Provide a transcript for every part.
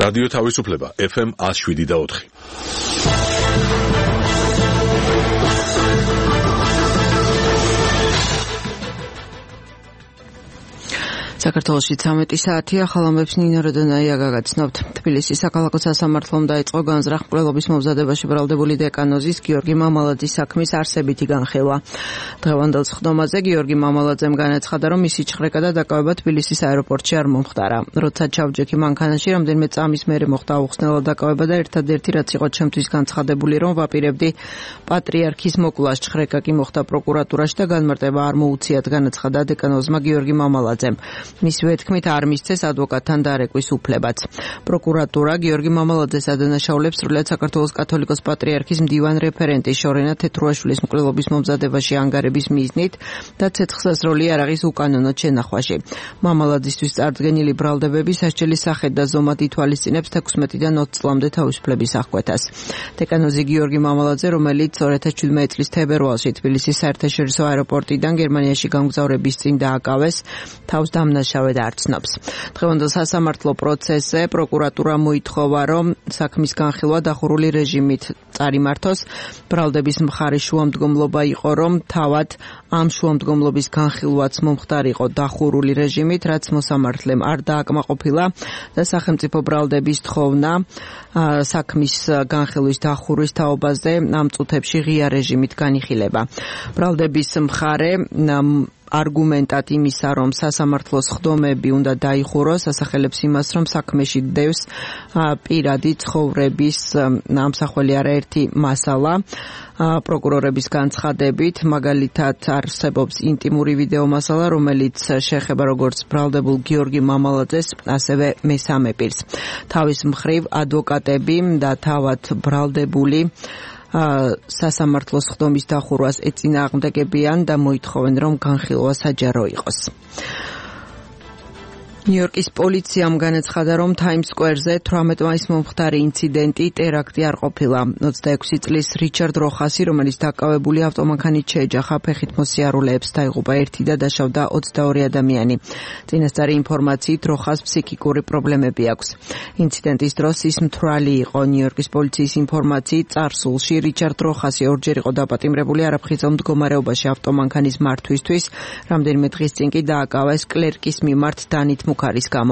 რადიო თავისუფლება FM 107.4. საქართველოში 13 საათია, ხალხებს ნინო როდონაია გაგაცნობთ. თბილისის საქალაქო სასამართლომ დაიწყო განზრახ მკვლელობის მომზადებაში ბრალდებული დეკანოზის გიორგი მამალაძის საქმის არსებითი განხილვა. დღევანდელ სხდომაზე გიორგი მამალაძემ განაცხადა, რომ მისი ჩხრეკა და დაკავება თბილისის აეროპორტში არ მომხდარა. როცა ჩავჯექი მანქანაში, რამდენიმე წამის მერე მოხდა აუხსნელად დაკავება და ერთადერთი რაც იყო ჩემთვის განცხადებული, რომ ვაპირებდი პატრიარქის მოკვლას, ჩხრეკა კი მოხდა პროკურატურაში და განმარტება არ მოუციათ, განაცხადა დეკანოზმა გიორგი მამალაძემ. მისივე თქმით არ მისცეს ადვოკატთან დარეკვის უფლებაც. პროკურატურა გიორგი მამალაძეს ადანაშაულებს სრულიად საქართველოს კათოლიკოს პატრიარქის მდივან რეფერენტი შორენა თეთრუაშვილის მკვლელობის მომზადებაში ანგარების მიზნით და ცეცხლსასროლი იარაღის უკანონოდ შენახვაში. მამალაძისთვის წარდგენილი ბრალდებები სასჯელის სახედ და ზომად ითვალისწინებს 16-დან 20 წლამდე თავისუფლების აღკვეთას. დეკანოზი გიორგი მამალაძე, რომელიც 2017 წლის თებერვალში თბილისის საერთაშორისო აეროპორტიდან გერმანიაში გამგზავრების წინ დააკავეს, თავს დამნაშავედ არ ცნობს. დღევანდელ სასამართლო პროცესზე პროკურატურა მოითხოვა, რომ საქმის განხილვა დახურული რეჟიმით წარიმართოს. ბრალდების მხარის შუამდგომლობა იყო, რომ თავად ამ შუამდგომლობის განხილვაც მომხდარიყო დახურული რეჟიმით, რაც მოსამართლემ არ დააკმაყოფილა და სახელმწიფო ბრალდების თხოვნა საქმის განხილვის დახურვის თაობაზე ამ წუთებში ღია რეჟიმით განიხილება. ბრალდების მხარე არგუმენტად იმისა, რომ სასამართლოს ხდომები უნდა დაიხუროს, ასახელებს იმას, რომ საქმეში დევს პირადი ცხოვრების ამსახველი არაერთი მასალა. პროკურორების განცხადებით, მაგალითად არსებობს ინტიმური ვიდეო მასალა, რომელიც შეეხება როგორც ბრალდებულ გიორგი მამალაძეს, ასევე მესამე პირს. თავის მხრივ ადვოკატები და თავად ბრალდებული სასამართლოს ხდომის დახურვას ეწინააღმდეგებიან და მოითხოვენ, რომ განხილვა საჯარო იყოს. ნიუ-იორკის პოლიციამ განაცხადა, რომ Times Square-ზე 18 მაისს მომხდარი ინციდენტი ტერაქტი არ ყოფილა. 26 წლის რიჩარდ როხასი, რომელიც დაკავებული ავტომანქანით შეეჯახა ფეხით მოსიარულეებს, დაიღუპა ერთი და დაშავდა 22 ადამიანი. წინასწარი ინფორმაციით როხას ფსიქიკური პრობლემები აქვს. ინციდენტის დროს ის მთვრალი იყო. ნიუ-იორკის პოლიციის ინფორმაციით წარსულში რიჩარდ როხასი ორჯერ იყო დაპატიმრებული არაფხიზელ მდგომარეობაში ავტომანქანის მართვისთვის, რამდენიმე დღის წინ კი დააკავეს კლერკის მიმართ დანით მუქარის გამო.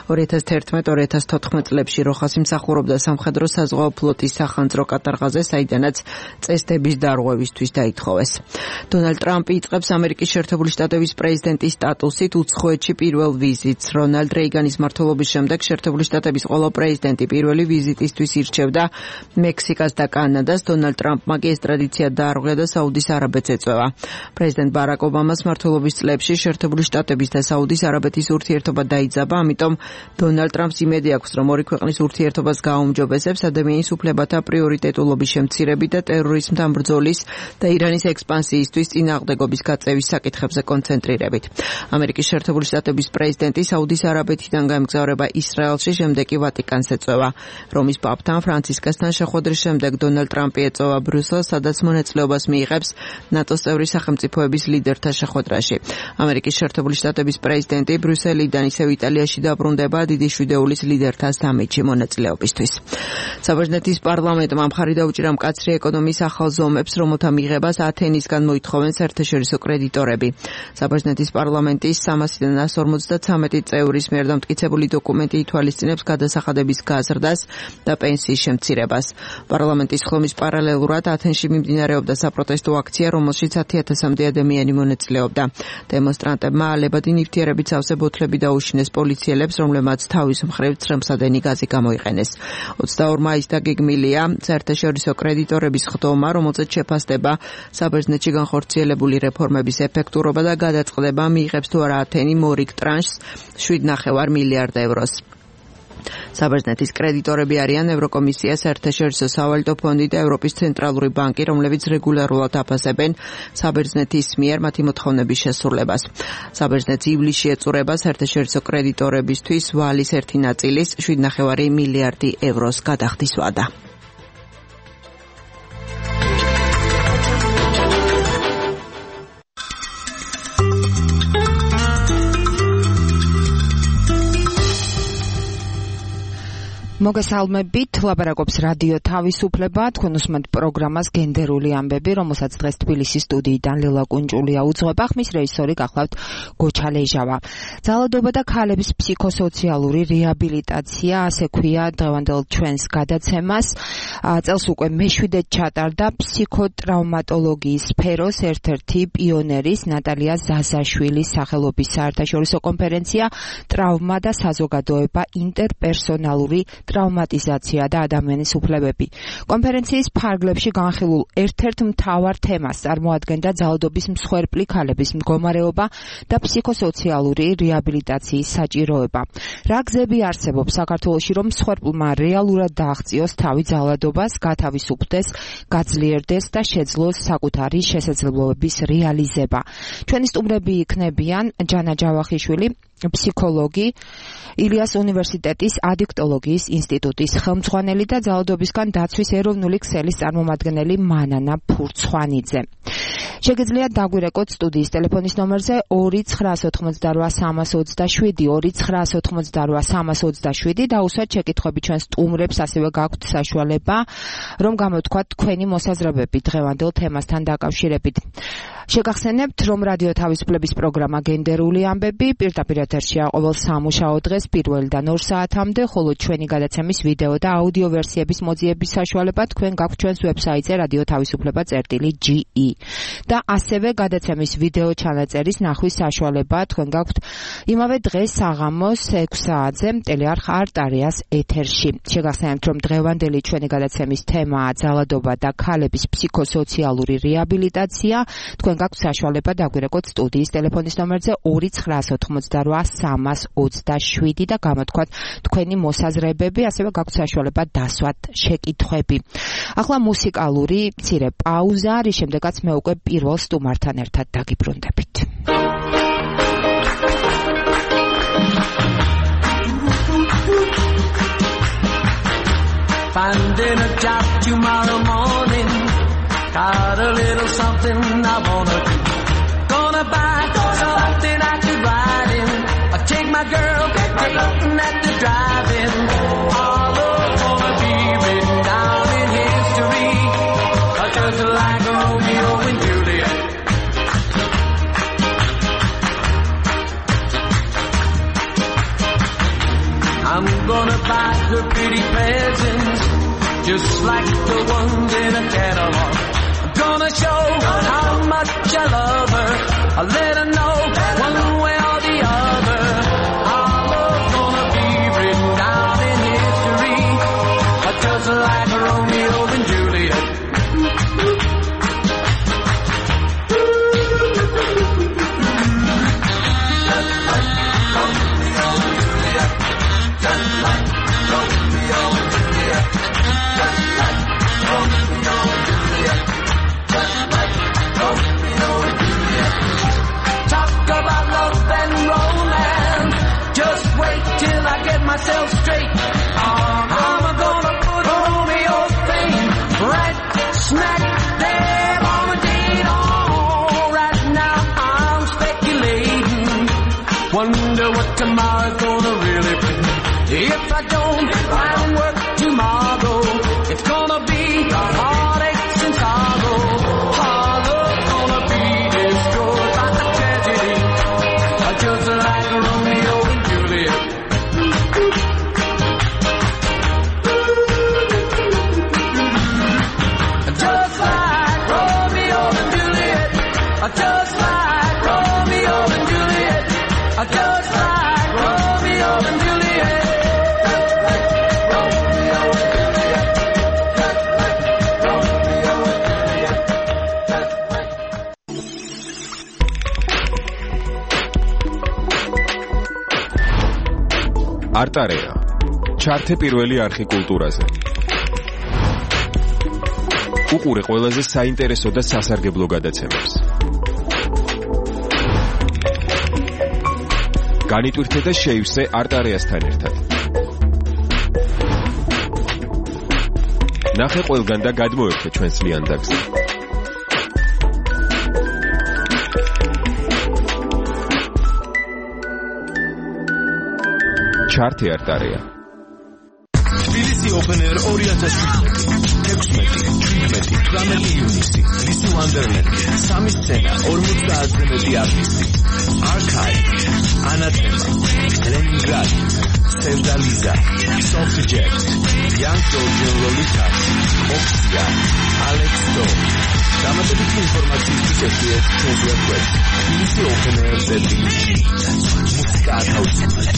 2011-2014 წლებში როხასი მსახურობდა სამხედრო საზღვაო ფლოტის სახანძრო კატარღაზე, საიდანაც წესდების დარღვევისთვის დაითხოვეს. დონალდ ტრამპი იწყებს ამერიკის შეერთებული შტატების პრეზიდენტის სტატუსით უცხოეთში პირველ ვიზიტს. რონალდ რეიგანის მმართველობის შემდეგ შეერთებული შტატების ყველა პრეზიდენტი პირველი ვიზიტისთვის ირჩევდა მექსიკას და კანადას. დონალდ ტრამპმა კი ეს ტრადიცია დაარღვია და საუდის არაბეთს ეწევა. პრეზიდენტ ბარაკ ობამას მმართველობის წლებში შეერთებული შტატების და საუდის არაბეთის ურთიერთობა დაიძაბა, ამიტომ დონალდ ტრამპს იმედი აქვს, რომ ორი ქვეყნის ურთიერთობას გააუმჯობესებს ადამიანის უფლებათა პრიორიტეტულობის შემცირებით და ტერორიზმთან ბრძოლის და ირანის ექსპანსიისთვის წინააღმდეგობის გაწევის საკითხებზე კონცენტრირებით. ამერიკის შეერთებული შტატების პრეზიდენტი საუდის არაბეთიდან გამგზავრება ისრაელში, შემდეგ კი ვატიკანს ეწევა. რომის პაპთან ფრანცისკასთან შეხვედრის შემდეგ დონალდ ტრამპი ეწევა ბრიუსელს, სადაც მონაწილეობას მიიღებს ნატოს წევრი სახელმწიფოების ლიდერთა შეხვედრაში. ამერიკის შეერთებული შტატების პრეზიდენტი ბრიუსელიდან ისევ იტალიაში დაბრუნდება დიდი შვიდეულის ლიდერთა სამიტში მონაწილეობისთვის. საბერძნეთის პარლამენტმა მხარი დაუჭირა მკაცრი ეკონომიის ახალ ზომებს, რომელთა მიღებას ათენისგან მოითხოვენ საერთაშორისო კრედიტორები. საბერძნეთის პარლამენტის 300-დან 153 წევრის მიერ დამტკიცებული დოკუმენტი ითვალისწინებს გადასახადების გაზრდას და პენსიის შემცირებას. პარლამენტის ხლომის პარალელურად ათენში მიმდინარეობდა საპროტესტო აქცია, რომელშიც 10,000-მდე ადამიანი მონაწილეობდა. დემონსტრანტებმა ალებადი ნივთიერებით სავსე ბოთლები დაუშინეს პოლიციელებს, რომლებმაც თავის მხრივ ცრემლსადენი გაზი გამოიყენეს. 22 მაისს დაგეგმილია საერთაშორისო კრედიტორების ხდომა, რომელზეც შეფასდება საბერძნეთში განხორციელებული რეფორმების ეფექტურობა და გადაწყდება მიიღებს თუ არა ათენი მორიგ ტრანშს 7,5 მილიარდ ევროს. საბერძნეთის კრედიტორები არიან ევროკომისია, საერთაშორისო სავალუტო ფონდი და ევროპის ცენტრალური ბანკი, რომლებიც რეგულარულად აფასებენ საბერძნეთის მიერ მათი მოთხოვნების შესრულებას. საბერძნეთს ივლისში ეწურება საერთაშორისო კრედიტორებისთვის ვალის ერთი ნაწილის 7,5 მილიარდი ევროს გადახდის ვადა. მოგესალმებით, ლაპარაკობს რადიო თავისუფლება, თქვენ უსმენთ პროგრამას გენდერული ამბები, რომელსაც დღეს თბილისის სტუდიიდან ლილა კუნჭულია უძღვება, ხმის რეჟისორი გახლავთ გოჩა ლეჟავა. ძალადობა და ქალების ფსიქოსოციალური რეაბილიტაცია, ასე ქვია დღევანდელ ჩვენს გადაცემას. წელს უკვე მეშვიდე ჩატარდა ფსიქოტრაუმატოლოგიის სფეროს ერთ-ერთი პიონერის ნატალია ზაზაშვილის სახელობის საერთაშორისო კონფერენცია ტრავმა და საზოგადოება ინტერპერსონალური ტრავმატიზაცია და ადამიანის უფლებები. კონფერენციის ფარგლებში განხილულ ერთ-ერთ მთავარ თემას წარმოადგენდა ძალადობის მსხვერპლი ქალების მდგომარეობა და ფსიქოსოციალური რეაბილიტაციის საჭიროება. რა გზები არსებობს საქართველოში, რომ მსხვერპლმა რეალურად დააღწიოს თავი ძალადობას, გათავისუფლდეს, გაძლიერდეს და შეძლოს საკუთარი შესაძლებლობების რეალიზება. ჩვენი სტუმრები იქნებიან ჯანა ჯავახიშვილი, ფსიქოლოგი, ილიას უნივერსიტეტის ადიქტოლოგიის ინსტიტუტის ხელმძღვანელი და ძალადობისგან დაცვის ეროვნული ქსელის წარმომადგენელი მანანა ფურცხვანიძე. შეგიძლიათ დაგვირეკოთ სტუდიის ტელეფონის ნომერზე 2988327 2988327 და უსვათ შეკითხვები ჩვენ სტუმრებს, ასევე გაქვთ საშუალება, რომ გამოვთქვათ თქვენი მოსაზრებები დღევანდელ თემასთან დაკავშირებით. შეგახსენებთ, რომ რადიო თავისუფლების პროგრამა გენდერული ამბები პირდაპირ ეთერშია ყოველ სამუშაო დღეს 1-დან 2 საათამდე, ხოლო ჩვენი გადაცემის ვიდეო და აუდიო ვერსიების მოძიების საშუალება თქვენ გაქვთ ჩვენს ვებსაიტზე radiotavisufleba.ge და ასევე გადაცემის ვიდეო ჩანაწერის ნახვის საშუალება თქვენ გაქვთ იმავე დღეს საღამოს 6 საათზე ტელეარხ არტარიას ეთერში. შეგახსენებთ, რომ დღევანდელი ჩვენი გადაცემის თემაა ძალადობა და ქალების ფსიქოსოციალური რეაბილიტაცია. თქვენ გაქვთ საშუალება დაგვირეკოთ სტუდიის ტელეფონის ნომერზე 2988327 და გამოთქვათ თქვენი მოსაზრებები, ასევე გაქვთ საშუალება დასვათ შეკითხვები. ახლა მუსიკალური მცირე პაუზა, რის შემდეგაც მე უკვე პირველ სტუმართან ერთად დაგიბრუნდებით. Finding a job tomorrow morning, got a little something I wanna do. Gonna buy something I could ride in. I'll take my girl, take at the drive-in. All gonna be written down in history, just like Romeo and Juliet. I'm gonna buy her pretty presents, just like the ones in a catalog. I'm gonna show how much I love her. I'll let her know one way or the other. Our love's gonna be written down in history, just like Romeo and Juliet. Just like Romeo and Juliet. Just like Romeo and Juliet. Just like Romeo and Juliet. Just like Romeo and Juliet. Talk about love and romance. Just wait till I get myself straight. I'm gonna put Romeo's thing right smack there on the date. All right now I'm speculating. Wonder what tomorrow's gonna really bring. If I don't find work tomorrow, it's gonna be heartaches and sorrow. Our love's gonna be destroyed by a tragedy, just like Romeo and Juliet. Just like Romeo and Juliet. Just like Romeo and Juliet. Just like Romeo and Juliet. არტარია. ჩართე პირველი არხი კულტურაზე. უყურე ყველაზე საინტერესო და სასარგებლო გადაცემებს. განიტვირთე და შეივსე არტარიასთან ერთად. ნახე ყველგან და გადმოერთე ჩვენს ლიანდაგზე. ჩართე არტარია. Open Air 2017 ივნისი Lisi Wonderland 3 სცენა 50-ზე მეტი არტისტი Archive Anathema Leningrad Sevdaliza Softjet Young Georgian Lolitas Opsia Alex Do დამატებითი ინფორმაციისთვის ესიეთ ჩვენს ვებგვერდს Lisi Open Air-ზე მუსიკა ათავისუფლებს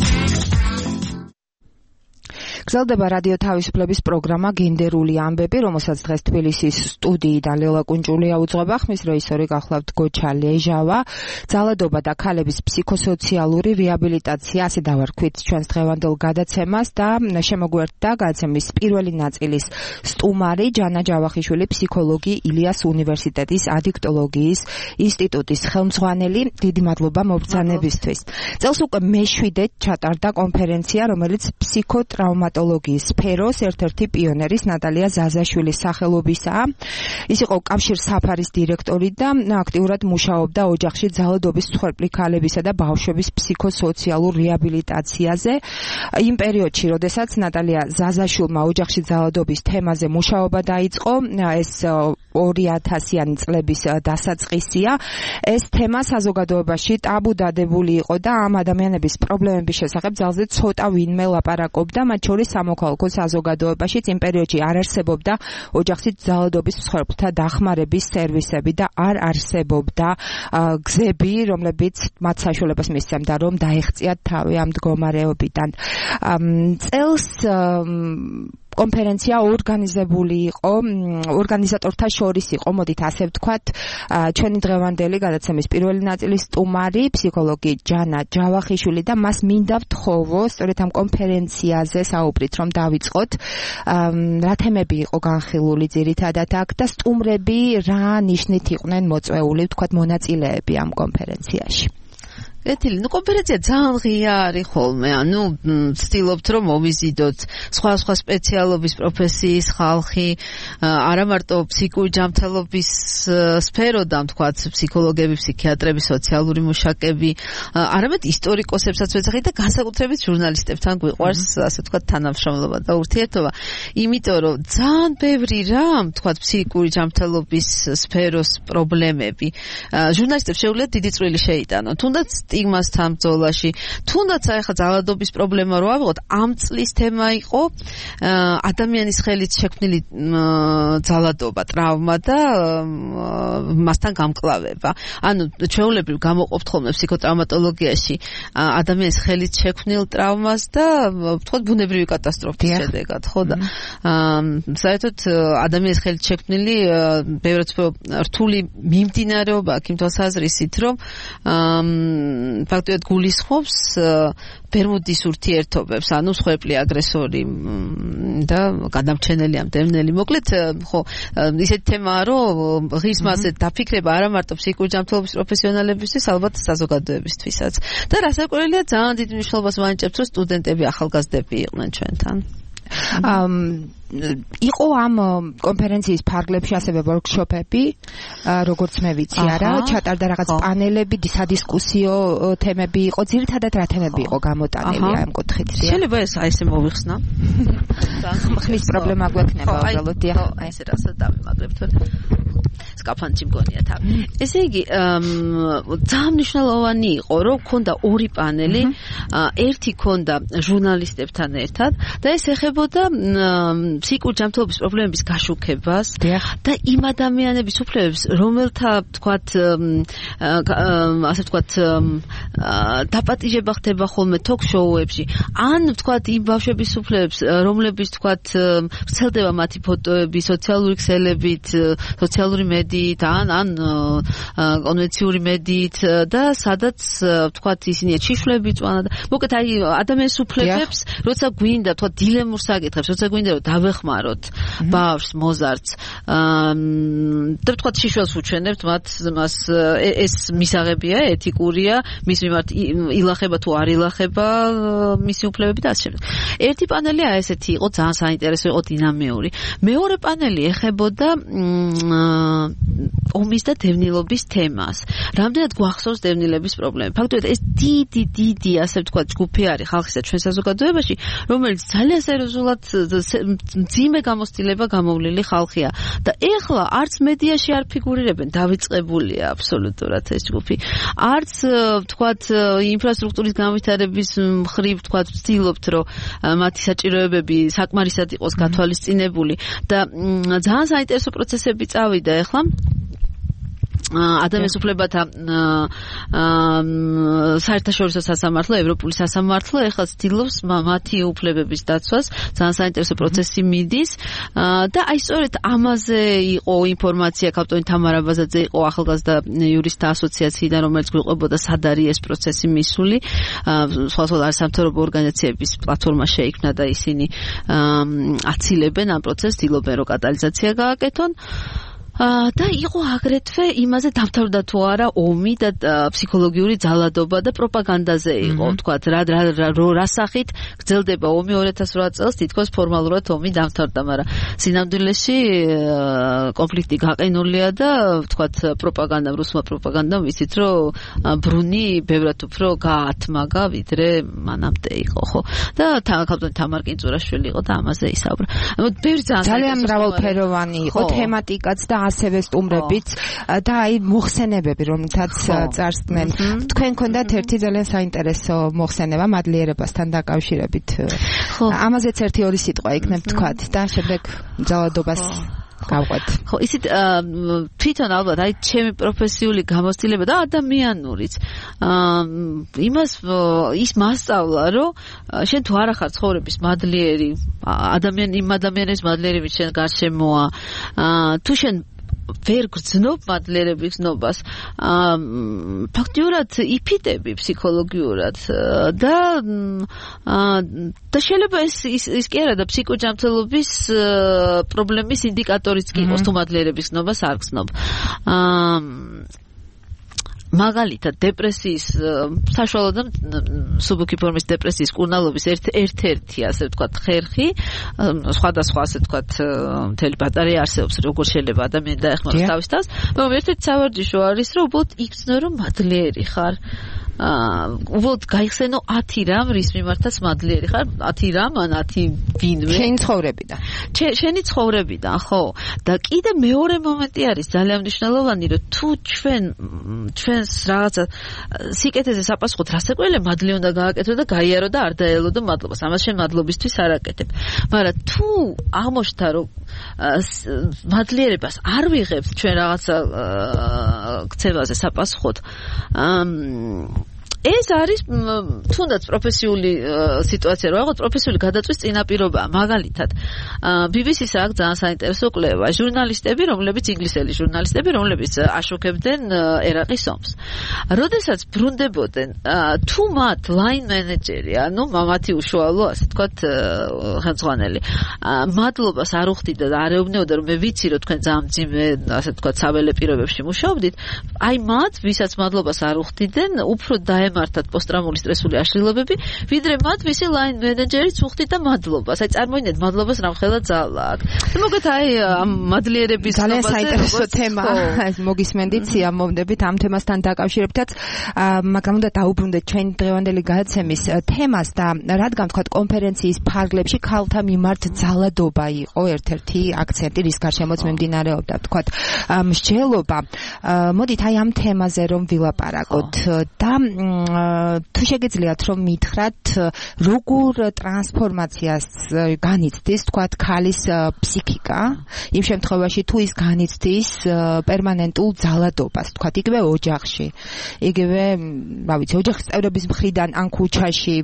გრძელდება რადიო თავისუფლების პროგრამა გენდერული ამბები, რომელსაც დღეს თბილისის სტუდიიდან ლელა კუნჭულია უძღვება, ხმის რეჟისორი გახლავთ გოჩა ლეჟავა. ძალადობა და ქალების ფსიქოსოციალური რეაბილიტაცია, ასე დავარქვით ჩვენს დღევანდელ გადაცემას და შემოგვერთა გადაცემის პირველი ნაწილის სტუმარი ჯანა ჯავახიშვილი, ფსიქოლოგი, ილიას უნივერსიტეტის ადიქტოლოგიის ინსტიტუტის ხელმძღვანელი. დიდი მადლობა მობრძანებისთვის. წელს უკვე მე-7-ე ჩატარდა კონფერენცია, რომელიც ფსიქოტრაუმატოლოგიის სფეროს ერთ-ერთი პიონერის ნატალია ზაზაშვილის სახელობისაა. ის იყო კავშირ საფარის დირექტორი და აქტიურად მუშაობდა ოჯახში ძალადობის მსხვერპლი ქალებისა და ბავშვების ფსიქოსოციალურ რეაბილიტაციაზე. იმ პერიოდში, როდესაც ნატალია ზაზაშვილმა ოჯახში ძალადობის თემაზე მუშაობა დაიწყო, ეს 2000-იანი წლების დასაწყისია. ეს თემა საზოგადოებაში ტაბუ დადებული იყო და ამ ადამიანების პრობლემების შესახებ ძალზე ცოტა ვინმე ლაპარაკობდა, მათ შორის სამოქალაქო საზოგადოებაშიც იმ პერიოდში არ არსებობდა ოჯახში ძალადობის მსხვერპლთა დახმარების სერვისები და არ არსებობდა გზები, რომლებიც მათ საშუალებას მისცემდა, რომ დაეღწიათ თავი ამ მდგომარეობიდან. წელს კონფერენცია ორგანიზებული იყო, ორგანიზატორთა შორის იყო, მოდით ასე ვთქვათ, ჩვენი დღევანდელი გადაცემის პირველი ნაწილის სტუმარი, ფსიქოლოგი ჯანა ჯავახიშვილი და მას მინდა ვთხოვო, სწორედ ამ კონფერენციაზე საუბრით, რომ დავიწყოთ, რა თემები იყო განხილული ძირითადად აქ და სტუმრები რა ნიშნით იყვნენ მოწვეული, ვთქვათ, მონაწილეები ამ კონფერენციაში. ეთილი, კონფერენცია ძალიან ღია არის ხოლმე, ვცდილობთ რომ მოვიზიდოთ სხვა სპეციალობის პროფესიის ხალხი, არა მარტო ფსიქიკური ჯანმრთელობის სფეროდან, თქვათ, ფსიქოლოგები, ფსიქიატრები, სოციალური მუშაკები, არამედ ისტორიკოსებსაც ვეძახით და განსაკუთრებით ჟურნალისტებთან გვიყვარს, ასე ვთქვათ, თანამშრომლობა და ურთიერთობა, იმიტომ რომ ძალიან ბევრი რამ, თქვათ, ფსიქიკური ჯანმრთელობის სფეროს პრობლემები, ჟურნალისტებს შეუძლიათ დიდი წვლილი შეიტანონ, თუნდაც სტიგმასთან ბრძოლაში, თუნდაც ახლა ძალადობის პრობლემა რო ავიღოთ, ამ წლის თემა იყო ადამიანის ხელით შექმნილი ძალადობა, ტრავმა და მასთან გამკლავება. ანუ ჩვეულებრივ გამოყოფთ ხოლმე ფსიქოტრაუმატოლოგიაში ადამიანის ხელით შექმნილ ტრავმას და ვთქვათ ბუნებრივი კატასტროფის შედეგად, ხო და საერთოდ ადამიანის ხელით შექმნილი ბევრად რთული მიმდინარეობა აქ იმ თვალსაზრისით, რომ ფაქტობრივად გულისხმობს ბერმუდის ურთიერთობებს, ანუ მსხვერპლი აგრესორი და გადამრჩენელი ამდენელი. მოკლედ, ხო, ისეთი თემაა, რომ ღირს მასზე დაფიქრება არა მარტო ფსიქიკური ჯანმრთელობის პროფესიონალებისთვის, ალბათ საზოგადოებისთვისაც. და რასაკვირველია, ძალიან დიდ მნიშვნელობას ვანიჭებთ, რომ სტუდენტები, ახალგაზრდები იყვნენ ჩვენთან. იყო ამ კონფერენციის ფარგლებში ასევე ვორქშოპები, როგორც მე ვიცი, არა, ჩატარდა რაღაც პანელები, სადისკუსიო თემები იყო, ძირითადად რა თემები იყო გამოტანილი ამ კუთხით? შეიძლება ეს აი ესე მოვიხსნა. ხმის პრობლემა გვექნება უბრალოდ, დიახ. აი ესე რასაც დავიმაგრებთ. სკაფანდრში მგონია თავი. ესე იგი, ძალიან მნიშვნელოვანი იყო, რომ ქონდა ორი პანელი, ერთი ქონდა ჟურნალისტებთან ერთად და ეს ეხებოდა ფსიქიკური ჯანმრთელობის პრობლემების გაშუქებას და იმ ადამიანების უფლებებს, რომელთა, ვთქვათ, ასე ვთქვათ, დაპატიჟება ხდება ხოლმე ток-შოუებში, ან ვთქვათ, იმ ბავშვების უფლებებს, რომლებიც, ვთქვათ, ვრცელდება მათი ფოტოები სოციალური ქსელებით, სოციალური მედიით, ან კონვენციური მედიით და სადაც, ვთქვათ, ისინი შიშვლები წვანა და მოკლედ აი ადამიანის უფლებებს, როცა გვინდა, ვთქვათ, დილემურ საკითხებს, როცა გვინდა რომ მოვეხმაროთ ბავშვს, მოზარდს და ვთქვათ შიშველს უჩვენებთ მას ეს მისაღებია, ეთიკურია, მის მიმართ ილახება თუ არ ილახება მისი უფლებები და ასე შემდეგ. ერთი პანელი ესეთი იყო, ძალიან საინტერესო იყო, დინამიური. მეორე პანელი ეხებოდა ომის და დევნილობის თემას. რამდენად გვახსოვს დევნილების პრობლემები. ფაქტობრივად ეს დიდი ასე ვთქვათ ჯგუფი არის ხალხისა ჩვენ საზოგადოებაში, რომელიც ძალიან სერიოზულად მძიმე გამოცდილება გამოვლილი ხალხია და ეხლა არც მედიაში არ ფიგურირებენ, დავიწყებულია აბსოლუტურად ეს ჯგუფი. არც ვთქვათ ინფრასტრუქტურის განვითარების მხრივ ვთქვათ ვცდილობთ რომ მათი საჭიროებები საკმარისად იყოს გათვალისწინებული და ძალიან საინტერესო პროცესები წავიდა ეხლა ადამიანის უფლებათა საერთაშორისო სასამართლო, ევროპული სასამართლო ეხლა ცდილობს მათი უფლებების დაცვას, ძალიან საინტერესო პროცესი მიდის და აი სწორედ ამაზე იყო ინფორმაცია კაპიტანი თამარ აბაზაძე იყო ახალგაზრდა იურისტთა ასოციაციიდან, რომელიც გვიყვებოდა სად არის ეს პროცესი მისული, სხვადასხვა არასამთავრობო ორგანიზაციების პლატფორმა შეიქმნა და ისინი აცილებენ ამ პროცესს, ცდილობენ რომ კატალიზაცია გააკეთონ. და იყო აგრეთვე იმაზე დამთავრდა თუ არა ომი და ფსიქოლოგიური ძალადობა და პროპაგანდაზე იყო ვთქვათ რა სახით გრძელდება ომი 2008 წელს თითქოს ფორმალურად ომი დამთავრდა, მაგრამ სინამდვილეში კონფლიქტი გაყინულია და ვთქვათ პროპაგანდამ, რუსმა პროპაგანდამ ვიცით რომ ბრუნი ბევრად უფრო გაათმაგა ვიდრე მანამდე იყო, ხო? და კაპიტანი თამარ კინძურაშვილი იყო და ამაზე ისაუბრა. ბევრი ძალიან მრავალფეროვანი იყო თემატიკაც და ასევე სტუმრებიც და აი მოხსენებები რომელთაც წარსდგნენ. თქვენ გქონდათ ერთი ძალიან საინტერესო მოხსენება მადლიერებასთან დაკავშირებით. ამაზეც ერთი-ორი სიტყვა იქნებ თქვათ და შემდეგ ძალადობას გავყვეთ. ხო, ისეთ თვითონ ალბათ აი ჩემი პროფესიული გამოცდილება და ადამიანურიც იმას ის მასწავლა რომ შენ თუ არ ახარ ცხოვრების მადლიერი იმ ადამიანის მადლიერი ვინც შენ გარშემოა თუ შენ ვერ გრძნობ მადლიერების ნობას ფაქტიურად იფიტები ფსიქოლოგიურად და შეიძლება ის კი არა და ფსიქოჯანმრთელობის პრობლემის ინდიკატორიც კი იყოს თუ მადლიერების ნობას არ გრძნობ. მაგალითად დეპრესიის საშუალო და სუბუქი ფორმის დეპრესიის კურნალობის ერთ-ერთი ასე ვთქვათ ხერხი სხვადასხვა ასე ვთქვათ მთელი ბატარეა არსებობს როგორ შეიძლება ადამიანი დაეხმაროს თავის თავს, მაგრამ ერთ-ერთი სავარჯიშო არის რომ უბრალოდ იგრძნო რომ მადლიერი ხარ უბრალოდ გაიხსენო 10 რამ რის მიმართაც მადლიერი ხარ 10 რამ ან 10 ვინმე შენი ცხოვრებიდან შენი ცხოვრებიდან ხო და კიდე მეორე მომენტი არის ძალიან მნიშვნელოვანი რომ თუ ჩვენს რაღაცა სიკეთეზე საპასუხოდ რასაკვირველია მადლი უნდა გააკეთო და გაიარო და არ დაელოდო მადლობას ამას შენ მადლობისთვის არ აკეთებ მაგრამ თუ აღმოჩნდა რომ მადლიერებას არ ვიღებთ ჩვენ რაღაცა ქცევაზე საპასუხოდ ეს არის თუნდაც პროფესიული სიტუაცია, რაღაც პროფესიული გადაწვის წინაპირობაა. მაგალითად, BBC-ს აქვს ძალიან საინტერესო კვლევა. ჟურნალისტები, რომლებიც ინგლისელი ჟურნალისტები, რომლებიც აშუქებდნენ ერაყის ომს. როდესაც ბრუნდებოდნენ, თუ მათ ლაინ მენეჯერი, ანუ მამათი უშუალო, ასე ვთქვათ, ხელმძღვანელი, მადლობას არ უხდიდა და არ ეუბნებოდა, რომ მე ვიცი, რომ თქვენ ძალიან მძიმე, ასე ვთქვათ, საველე პირობებში მუშაობდით, აი მათ, ვისაც მადლობას არ უხდიდნენ, უფრო მართად პოსტტრაუმული სტრესული აშლილობები, ვიდრე მათ მისი ლაინ მენეჯერიც უხდიდა მადლობას. აი წარმოიდგინეთ მადლობას რამხელა ძალა აქვს. მოგეთ აი ამ მადლიერების ძალიან საინტერესო თემა. მოგისმენდით, სიამოვნებით ამ თემასთან დაკავშირებითაც, მაგრამ უნდა დაუბრუნდეთ ჩვენ დღევანდელი გადაცემის თემას და რადგან თქვა კონფერენციის ფარგლებში ქალთა მიმართ ძალადობა იყო ერთ-ერთი აქცენტი, რის გარშემოც მიმდინარეობდა თქვა მსჯელობა. მოდით აი ამ თემაზე რომ ვილაპარაკოთ და თუ შეგიძლიათ რომ მითხრათ როგორ ტრანსფორმაციას განიცდის თქვათ ქალის ფსიქიკა იმ შემთხვევაში თუ ის განიცდის პერმანენტულ ძალადობას თქვათ იგივე ოჯახში იგივე რა ვიცი ოჯახის წევრების მხრიდან ან ქუჩაში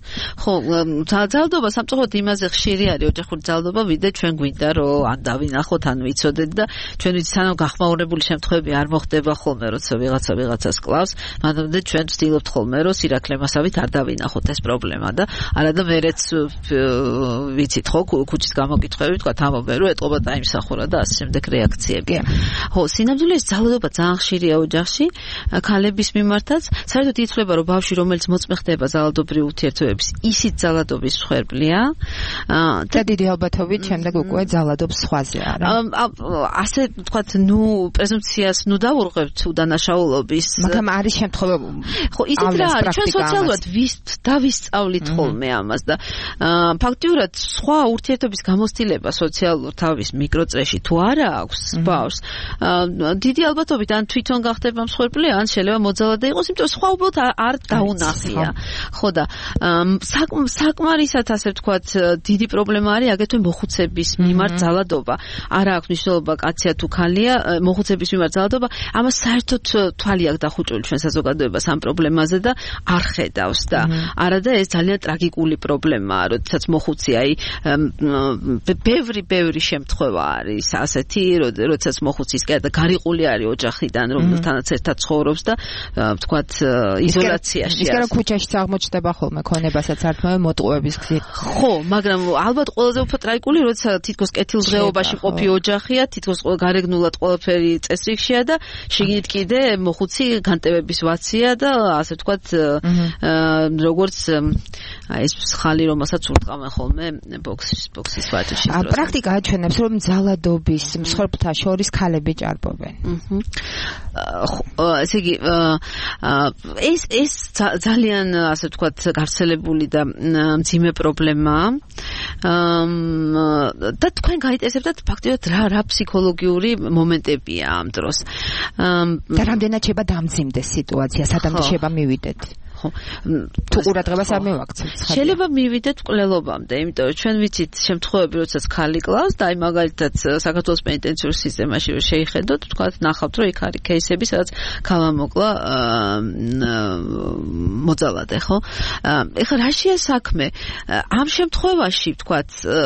ხო, ძალადობა სამწუხაროდ იმაზე ხშირი არის ოჯახური ძალადობა, ვიდრე ჩვენ გვინდა რომ ან დავინახოთ, ან ვიცოდეთ და ჩვენ ვიცით სანამ გახმაურებული შემთხვევები არ მოხდება ხოლმე, როცა ვიღაცას კლავს, მანამდე ჩვენ ვცდილობთ ხოლმე რომ სირაქლემასავით არ დავინახოთ ეს პრობლემა და არადა მერეც ვიცით ხო, ქუჩის გამოკითხვები თქვა ამობენ რომ ეტყობა დაიმსახურა და ასე შემდეგ რეაქციები. ხო, სინამდვილეში ძალადობა ძალიან ხშირია ოჯახში, ქალების მიმართაც, საერთოდ ითვლება რომ ბავშვი რომელიც მოწმე ხდება ძალადობრივი ურთიერთობების ისიც ძალადობის მსხვერპლია და დიდი ალბათობით შემდეგ უკვე ძალადობს სხვაზე არა. ასე ვთქვათ, პრეზუმპციას დავურღვევთ უდანაშაულობის. მაგრამ არის შემთხვევა ხო, ისიც რა არის, ჩვენ სოციალურად დავისწავლით ხოლმე ამას და ფაქტიურად სხვა ურთიერთობის გამოცდილება სოციალურ თავის მიკროწრეში თუ არა აქვს ბავშვს, დიდი ალბათობით ან თვითონ გახდება მსხვერპლი, ან შეიძლება მოძალადე იყოს, იმიტომ რომ სხვა უბრალოდ არ დაუნახია. ხო და საკმარისად ასე ვთქვათ, დიდი პრობლემა არის აგრეთვე მოხუცების მიმართ ძალადობა. არა აქვს მნიშვნელობა კაცია თუ ქალია, მოხუცების მიმართ ძალადობა, ამას საერთოდ თვალი აქვს დახუჭული ჩვენ საზოგადოებას ამ პრობლემაზე და არ ხედავს და არადა ეს ძალიან ტრაგიკული პრობლემაა, როდესაც მოხუცი ბევრი შემთხვევა არის ასეთი, როდესაც მოხუცის და გარიყული არის ოჯახიდან, რომელთანაც ერთად ცხოვრობს და ვთქვათ იზოლაციაში. ის რა ქუჩაშიც აღმოჩნდება ხოლმე ქონებასაც ართმევენ მოტყუების გზით. ხო, მაგრამ ალბათ ყველაზე უფრო ტრაგიკული, როცა თითქოს კეთილდღეობაში ყოფი ოჯახია, თითქოს გარეგნულად ყველაფერი წესრიგშია და შიგნით კიდე მოხუცი განტევების ვაცია და ასე ვთქვათ, როგორც ეს ხალი, რომელსაც ურტყამენ ხოლმე ბოქსის ვაჭრში. პრაქტიკა აჩვენებს, რომ ძალადობის მსხვერპლთა შორის ქალები ჭარბობენ. ესე იგი, ეს ძალიან ასე ვთქვათ, გავრცელებული და მძიმე პრობლემაა. და თქვენ გაიტესებდათ ფაქტიურად რა ფსიქოლოგიური მომენტებია ამ დროს. და რამდენად შეიძლება დამძიმდეს სიტუაცია, სადამდე შეიძლება მივიდეთ? თუ ყურადღებას არ მივაქცევთ. შეიძლება მივიდეთ მკვლელობამდე, იმიტომ რომ ჩვენ ვიცით შემთხვევები, როდესაც ხალი კლავს და აი მაგალითად საქართველოს პენიტენციურ სისტემაში რომ შეიხედოთ, თქვათ ნახავთ, რომ იქ არის кейსები, სადაც ქალა მოკლა მოძალადე, ხო? ეხლა რაშია საქმე? ამ შემთხვევაში, თქვათ,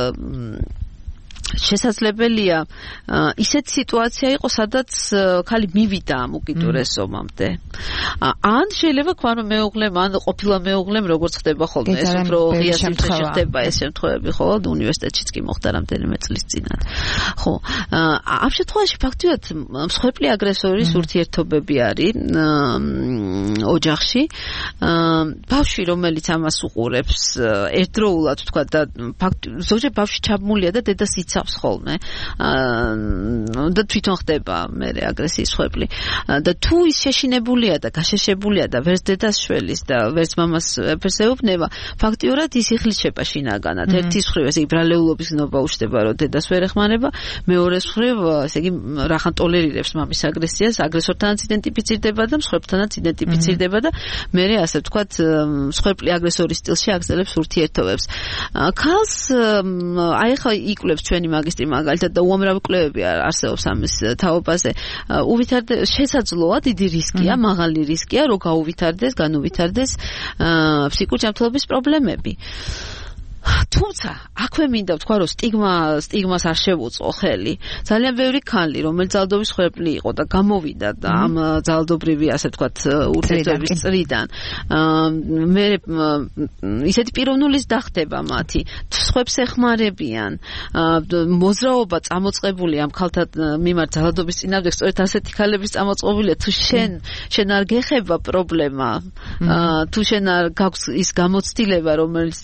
შესაძლებელია ისეთ სიტუაცია იყოს, სადაც ქალი მივიდა ამ უკიდურესობამდე. ან შეიძლება თქვა რომ მეუღლემ, ან ყოფილა მეუღლემ, როგორც ხდება ხოლმე, ეს უფრო ღია შემთხვევაში ხდება ეს შემთხვევები, ხო, უნივერსიტეტშიც კი მოხდა რამდენიმე წლის წინათ. ხო, ამ შემთხვევაში ფაქტიურად მსხვერპლი აგრესორის ურთიერთობები არის ოჯახში. ბავშვი, რომელიც ამას უყურებს, ერთდროულად თქვა და ზოგჯერ ბავშვი ჩაბმულია და დედას იცავს ხოლმე და თვითონ ხდება მერე აგრესიის მსხვერპლი და თუ ის შეშინებულია და გაშეშებულია და ვერც დედას შველის და ვერც მამას ვერც ეუბნება, ფაქტიურად ის იხლიჩება შინაგანად. ერთის მხრივ ესე იგი ბრალეულობის ნობა უჩნდება, რომ დედას ვერ ეხმარება, მეორეს მხრივ ესე იგი რახან ტოლერირებს მამის აგრესიას, აგრესორთანაც იდენტიფიცირდება და მსხვერპლთანაც იდენტიფიცირდება და მერე ასე ვთქვათ, მსხვერპლი აგრესორის სტილში აგრძელებს ურთიერთობებს. ქალს აი ხა იკვლევს ჩვენი მაგისტრი მაგალითად და უამრავი კვლევები არსებობს ამის თაობაზე. შესაძლოა დიდი რისკია, მაღალი რისკია, რომ განუვითარდეს ფსიქიკური ჯანმრთელობის პრობლემები. თუმცა, აქვე მინდა ვთქვა, რომ სტიგმას არ შევუწყო ხელი. ძალიან ბევრი ქალი, რომელიც ძალადობის მსხვერპლი იყო და გამოვიდა და ამ ძალადობრივი, ასე ვთქვათ, ურთიერთობის წრიდან, მე ისეთი პიროვნულის დახტება მათი, სხვებს ეხმარებიან, მოძრაობა წამოწყებული ამ ქალთა მიმართ ძალადობის წინააღმდეგ, სწორედ ასეთი ქალების წამოწყებულია, თუ შენ არ გეხება პრობლემა, თუ შენ არ გაქვს ის გამოცდილება, რომელიც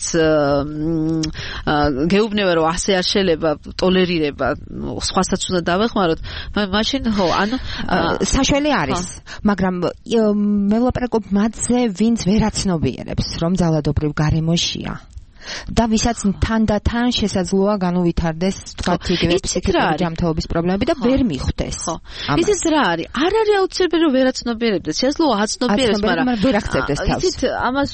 გეუბნება რომ ასე არ შეიძლება ტოლერირება, სხვასაც უნდა დავეხმაროთ, მაშინ ხო, ანუ საშველი არის, მაგრამ მე ვლაპარაკობ მათზე, ვინც ვერ აცნობიერებს, რომ ძალადობრივ გარემოშია. და ვისაც თანდათან შესაძლოა განუვითარდეს თქვათ იგივე ფსიქიკური ჯანმრთელობის პრობლემები და ვერ მიხვდეს. ხო. ისიც რა არის? არ არის აუცილებელი რომ ვერაცნობიერებდეს, შესაძლოა აცნობიერებს, მაგრამ ვერ აღწევდეს თავს. ისიც ამას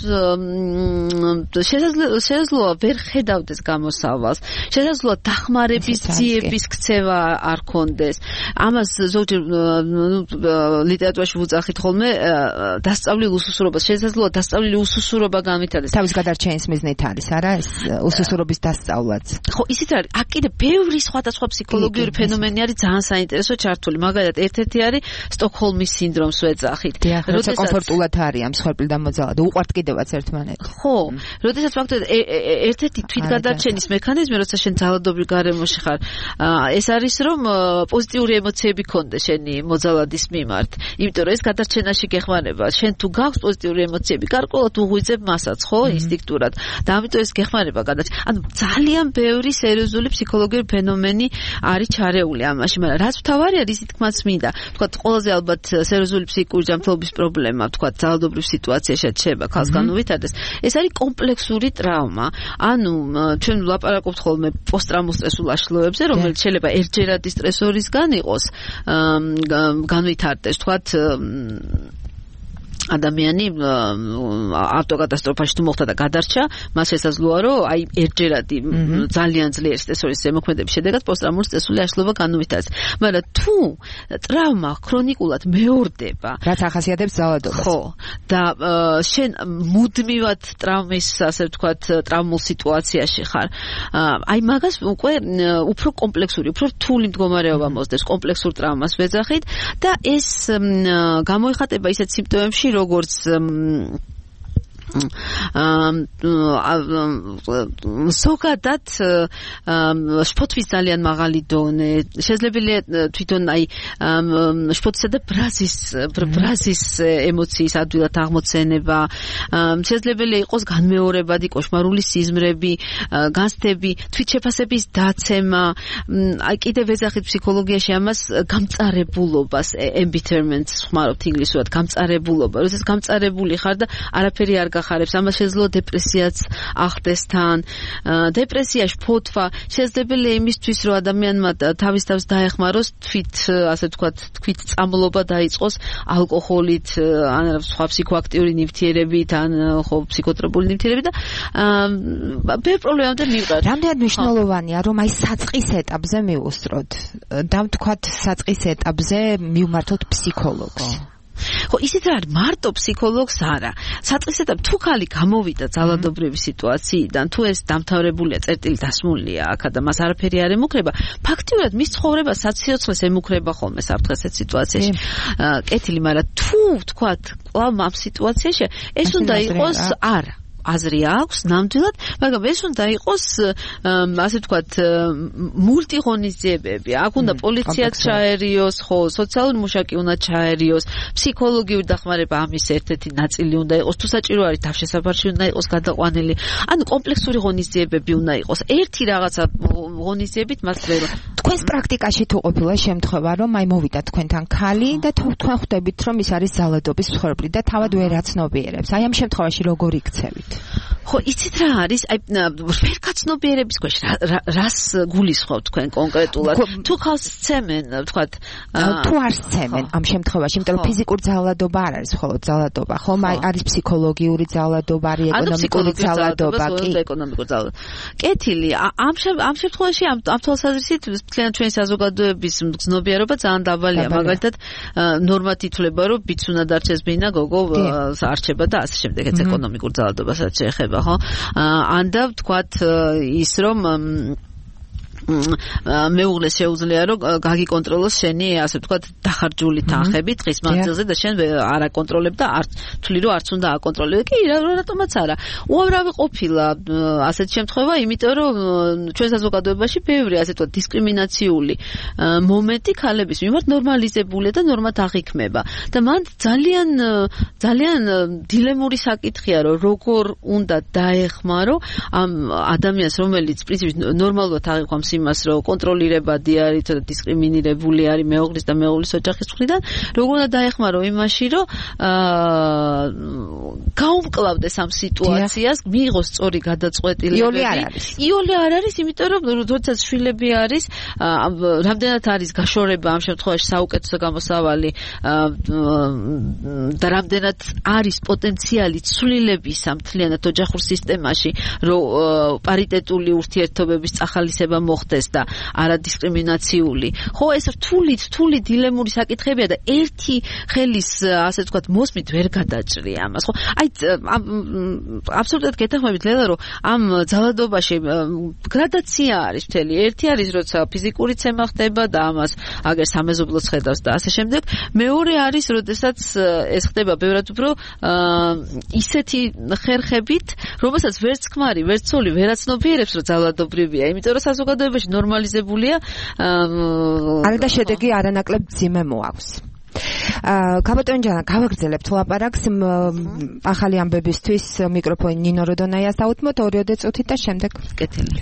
შესაძლოა ვერ ხედავდეს გამოსავალს. შესაძლოა დახმარების ძიების ქცევა არ ქონდეს. ამას ზოგჯერ ლიტერატურაში ვუძახით ხოლმე დასწავლილ უსუსურობას. შესაძლოა დასწავლილი უსუსურობა განვითარდეს. თავის გადარჩენის მიზნით არის, არა ეს უსუსურობის დასწავლაც. ხო, ისიც არის. აქ კიდე ბევრი სხვადასხვა ფსიქოლოგიური ფენომენი არის ძალიან საინტერესო ჩართული. მაგალითად, ერთ-ერთი არის სტოკჰოლმის სინდრომს ვეძახით. როცა კომფორტულად არის ამ მსხვერპლი და მოძალად, უყვართ კიდევაც ერთმანეთს. ხო, როდესაც ფაქტობრივად ერთ-ერთი თვითგადარჩენის მექანიზმი, როცა შენ ძალადობრივ გარემოში ხარ, ეს არის რომ პოზიტიური ემოციები გქონდეს შენი მოძალადის მიმართ. იმიტომ რომ ეს გადარჩენაში გეხმარება. შენ თუ გაქვს პოზიტიური ემოციები, გარკვეულად უღვიძებ მასაც, ხო, ინსტინქტურად. და ამიტომ ეს გეხმარება გადარჩენა. ანუ ძალიან ბევრი სერიოზული ფსიქოლოგიური ფენომენი არის ჩარეული ამაში, მაგრამ რაც მთავარი არის, ისიც თქმაც მინდა. თქვათ, ყველაზე ალბათ სერიოზული ფსიქიკური ჯანმრთელობის პრობლემა, თქვათ, ძალადობრივ სიტუაციაში შეება ქალს განუვითარდეს. ეს არის კომპლექსური ტრავმა. ანუ ჩვენ ვლაპარაკობთ ხოლმე პოსტტრაუმულ სტრესულ აშლილობებზე, რომელიც შეიძლება ერთჯერადი სტრესორისგან იყოს განვითარდეს, თქვათ ადამიანი ავტოკატასტროფაში თუ მოხდა და გადარჩა, მას შესაძლოა რომ აი ერთჯერადი ძალიან ძლიერი სტრესორის ზემოქმედების შედეგად პოსტტრაუმული სტრესული აშლილობა განუვითარდეს. მაგრამ თუ ტრავმა ქრონიკულად მეორდება, რაც ახასიათებს ძალადობას. ხო, და შენ მუდმივად ტრავმის, ასე ვთქვათ, ტრავმულ სიტუაციაში ხარ, აი მაგას უკვე უფრო კომპლექსური, უფრო რთული მდგომარეობა მოსდევს, კომპლექსურ ტრავმას ვეძახით და ეს გამოიხატება ისეთ სიმპტომებში, როგორც ზოგადად შფოთვის ძალიან მაღალი დონე, შესაძლებელია თვითონ აი შფოთისა და ბრაზის ემოციის ადვილად აღმოცენება, შესაძლებელია იყოს განმეორებადი კოშმარული სიზმრები, განცდები, თვითშეფასების დაცემა, აი კიდევ ვეძახით ფსიქოლოგიაში ამას გამწარებულობას, embitterment ხმარობთ ინგლისურად, გამწარებულობა, როდესაც გამწარებული ხარ და არაფერი არ გახარებს, ამას შესაძლოა დეპრესიაც ახდეს თან. დეპრესია, შფოთვა შესაძლებელია იმისთვის, რომ ადამიანმა თავის თავს დაეხმაროს, ასე ვთქვათ, თვით წამლობა დაიწყოს ალკოჰოლით, ან სხვა ფსიქოაქტიური ნივთიერებით, ან ხო ფსიქოტროპული ნივთიერებით და ბევრ პრობლემამდე მივყავთ. რამდენად მნიშვნელოვანია, რომ აი საწყის ეტაპზე მივუსწროთ და ვთქვათ, საწყის ეტაპზე მივმართოთ ფსიქოლოგს. ხო, ისიც რა არის, მარტო ფსიქოლოგს არა. საწყის ეტაპი თუ ხალი გამოვიდა ძალადობრივი სიტუაციიდან, თუ ეს დამთავრებულია, წერტილი დასმულია აქ და მას არაფერი არ ემუქრება, ფაქტიურად მის ცხოვრება საციცოცხლეს ემუქრება ხოლმე საფრთხეს ეს სიტუაციაში. კეთილი, მაგრამ თუ ვთქვათ, კვლავ ამ სიტუაციაში ეს უნდა იყოს არა. აზრი აქვს ნამდვილად, მაგრამ ეს უნდა იყოს ასე ვთქვათ მულტიღონისძიებები. აქ უნდა პოლიციაც ჩაერიოს, ხო, სოციალური მუშაკი უნდა ჩაერიოს, ფსიქოლოგიური დახმარება ამის ერთ-ერთი ნაწილი უნდა იყოს, თუ საჭირო არის თავშესაფარში უნდა იყოს გადაყვანილი. ანუ კომპლექსური ღონისძიებები უნდა იყოს. ერთი რაღაცა ღონისძიებით მას ვერ. თქვენს პრაქტიკაში თუ ყოფილა შემთხვევა, რომ აი მოვიდა თქვენთან ქალი და თქვენ ხვდებით, რომ ის არის ძალადობის მსხვერპლი და თავად ვერ აცნობიერებს. აი ამ შემთხვევაში როგორ იქცევით? ხო, იცით რა არის? აი ვერ გაცნობიერების ქვეშ რას გულისხმობთ თქვენ კონკრეტულად? თუ ხალხს სცემენ, ვთქვათ, თუ არ სცემენ ამ შემთხვევაში, იმიტომ რომ ფიზიკური ძალადობა არ არის მხოლოდ ძალადობა, ხომ? აი არის ფსიქოლოგიური ძალადობა, არის ეკონომიკური ძალადობა, კი, ეკონომიკური ძალადობა. კეთილი, ამ შემთხვევაში ამ თვალსაზრისით მთლიან ჩვენი საზოგადოების მგზნობიარობა ძალიან დაბალია. მაგალითად, ნორმად ითვლება, რომ ბიჭს უნდა დარჩეს ბინა, გოგო არჩება და ასე შემდეგ, ეს ეკონომიკურ ძალადობასაც შეეხება. ანდა ვთქვათ ის რომ მეუღლეს შეუძლია რომ გაგიკონტროლოს შენი ასე ვთქვათ დახარჯული თანხები დღის მანძილზე და შენ არ აკონტროლებ და არ თვლი რომ არც უნდა აკონტროლებ. კი, რატომაც არა. უამრავი ყოფილა ასეთ შემთხვევა, იმიტომ რომ ჩვენ საზოგადოებაში ბევრი ასე ვთქვათ დისკრიმინაციული მომენტი ქალების მიმართ ნორმალიზებულია და ნორმად აღიქმება. და მან ძალიან დილემური საკითხია, რომ როგორ უნდა დაეხმარო ამ ადამიანს, რომელიც პრინციპით ნორმალურად აღიქვამს იმას, რომ კონტროლირებადი არის და დისკრიმინირებული არის მეუღლის და მეუღლის ოჯახის მხრიდან, როგორ უნდა დაეხმარო იმაში, რომ გაუმკლავდეს ამ სიტუაციას, მიიღოს სწორი გადაწყვეტილებები. იოლი არ არის, იმიტომ რომ როდესაც შვილები არის, რამდენად არის გაშორება ამ შემთხვევაში საუკეთესო გამოსავალი და რამდენად არის პოტენციალი ცვლილებისა მთლიანად ოჯახურ სისტემაში, რომ პარიტეტული ურთიერთობების წახალისება მოხდეს და არადისკრიმინაციული. ხო, ეს რთული დილემური საკითხებია და ერთი ხელის, ასე ვთქვათ, მოსმით ვერ გადაჭრია ამას. ხო, აი აბსოლუტურად გეთანხმებით ლელა, რომ ამ ძალადობაში გრადაცია არის მთელი. ერთი არის, როცა ფიზიკური ცემა ხდება და ამას აგერ სამეზობლოც ხედავს და ასე შემდეგ. მეორე არის, როდესაც ეს ხდება ბევრად უფრო ისეთი ხერხებით, რომელსაც ვერც ქმარი, ვერც ცოლი ვერაცნობიერებს, რომ ძალადობრივია, იმიტომ რომ საზოგადოებაში ნორმალიზებულია. არა და შედეგი არანაკლებ ძიმე მოაქვს. კაბატონჯანა, გავაგრძელებთ ლაპარაკს ახალი ამბებისთვის მიკროფონი ნინო როდონაიას დაუთმოთ 2 წუთით და შემდეგ კეთილი.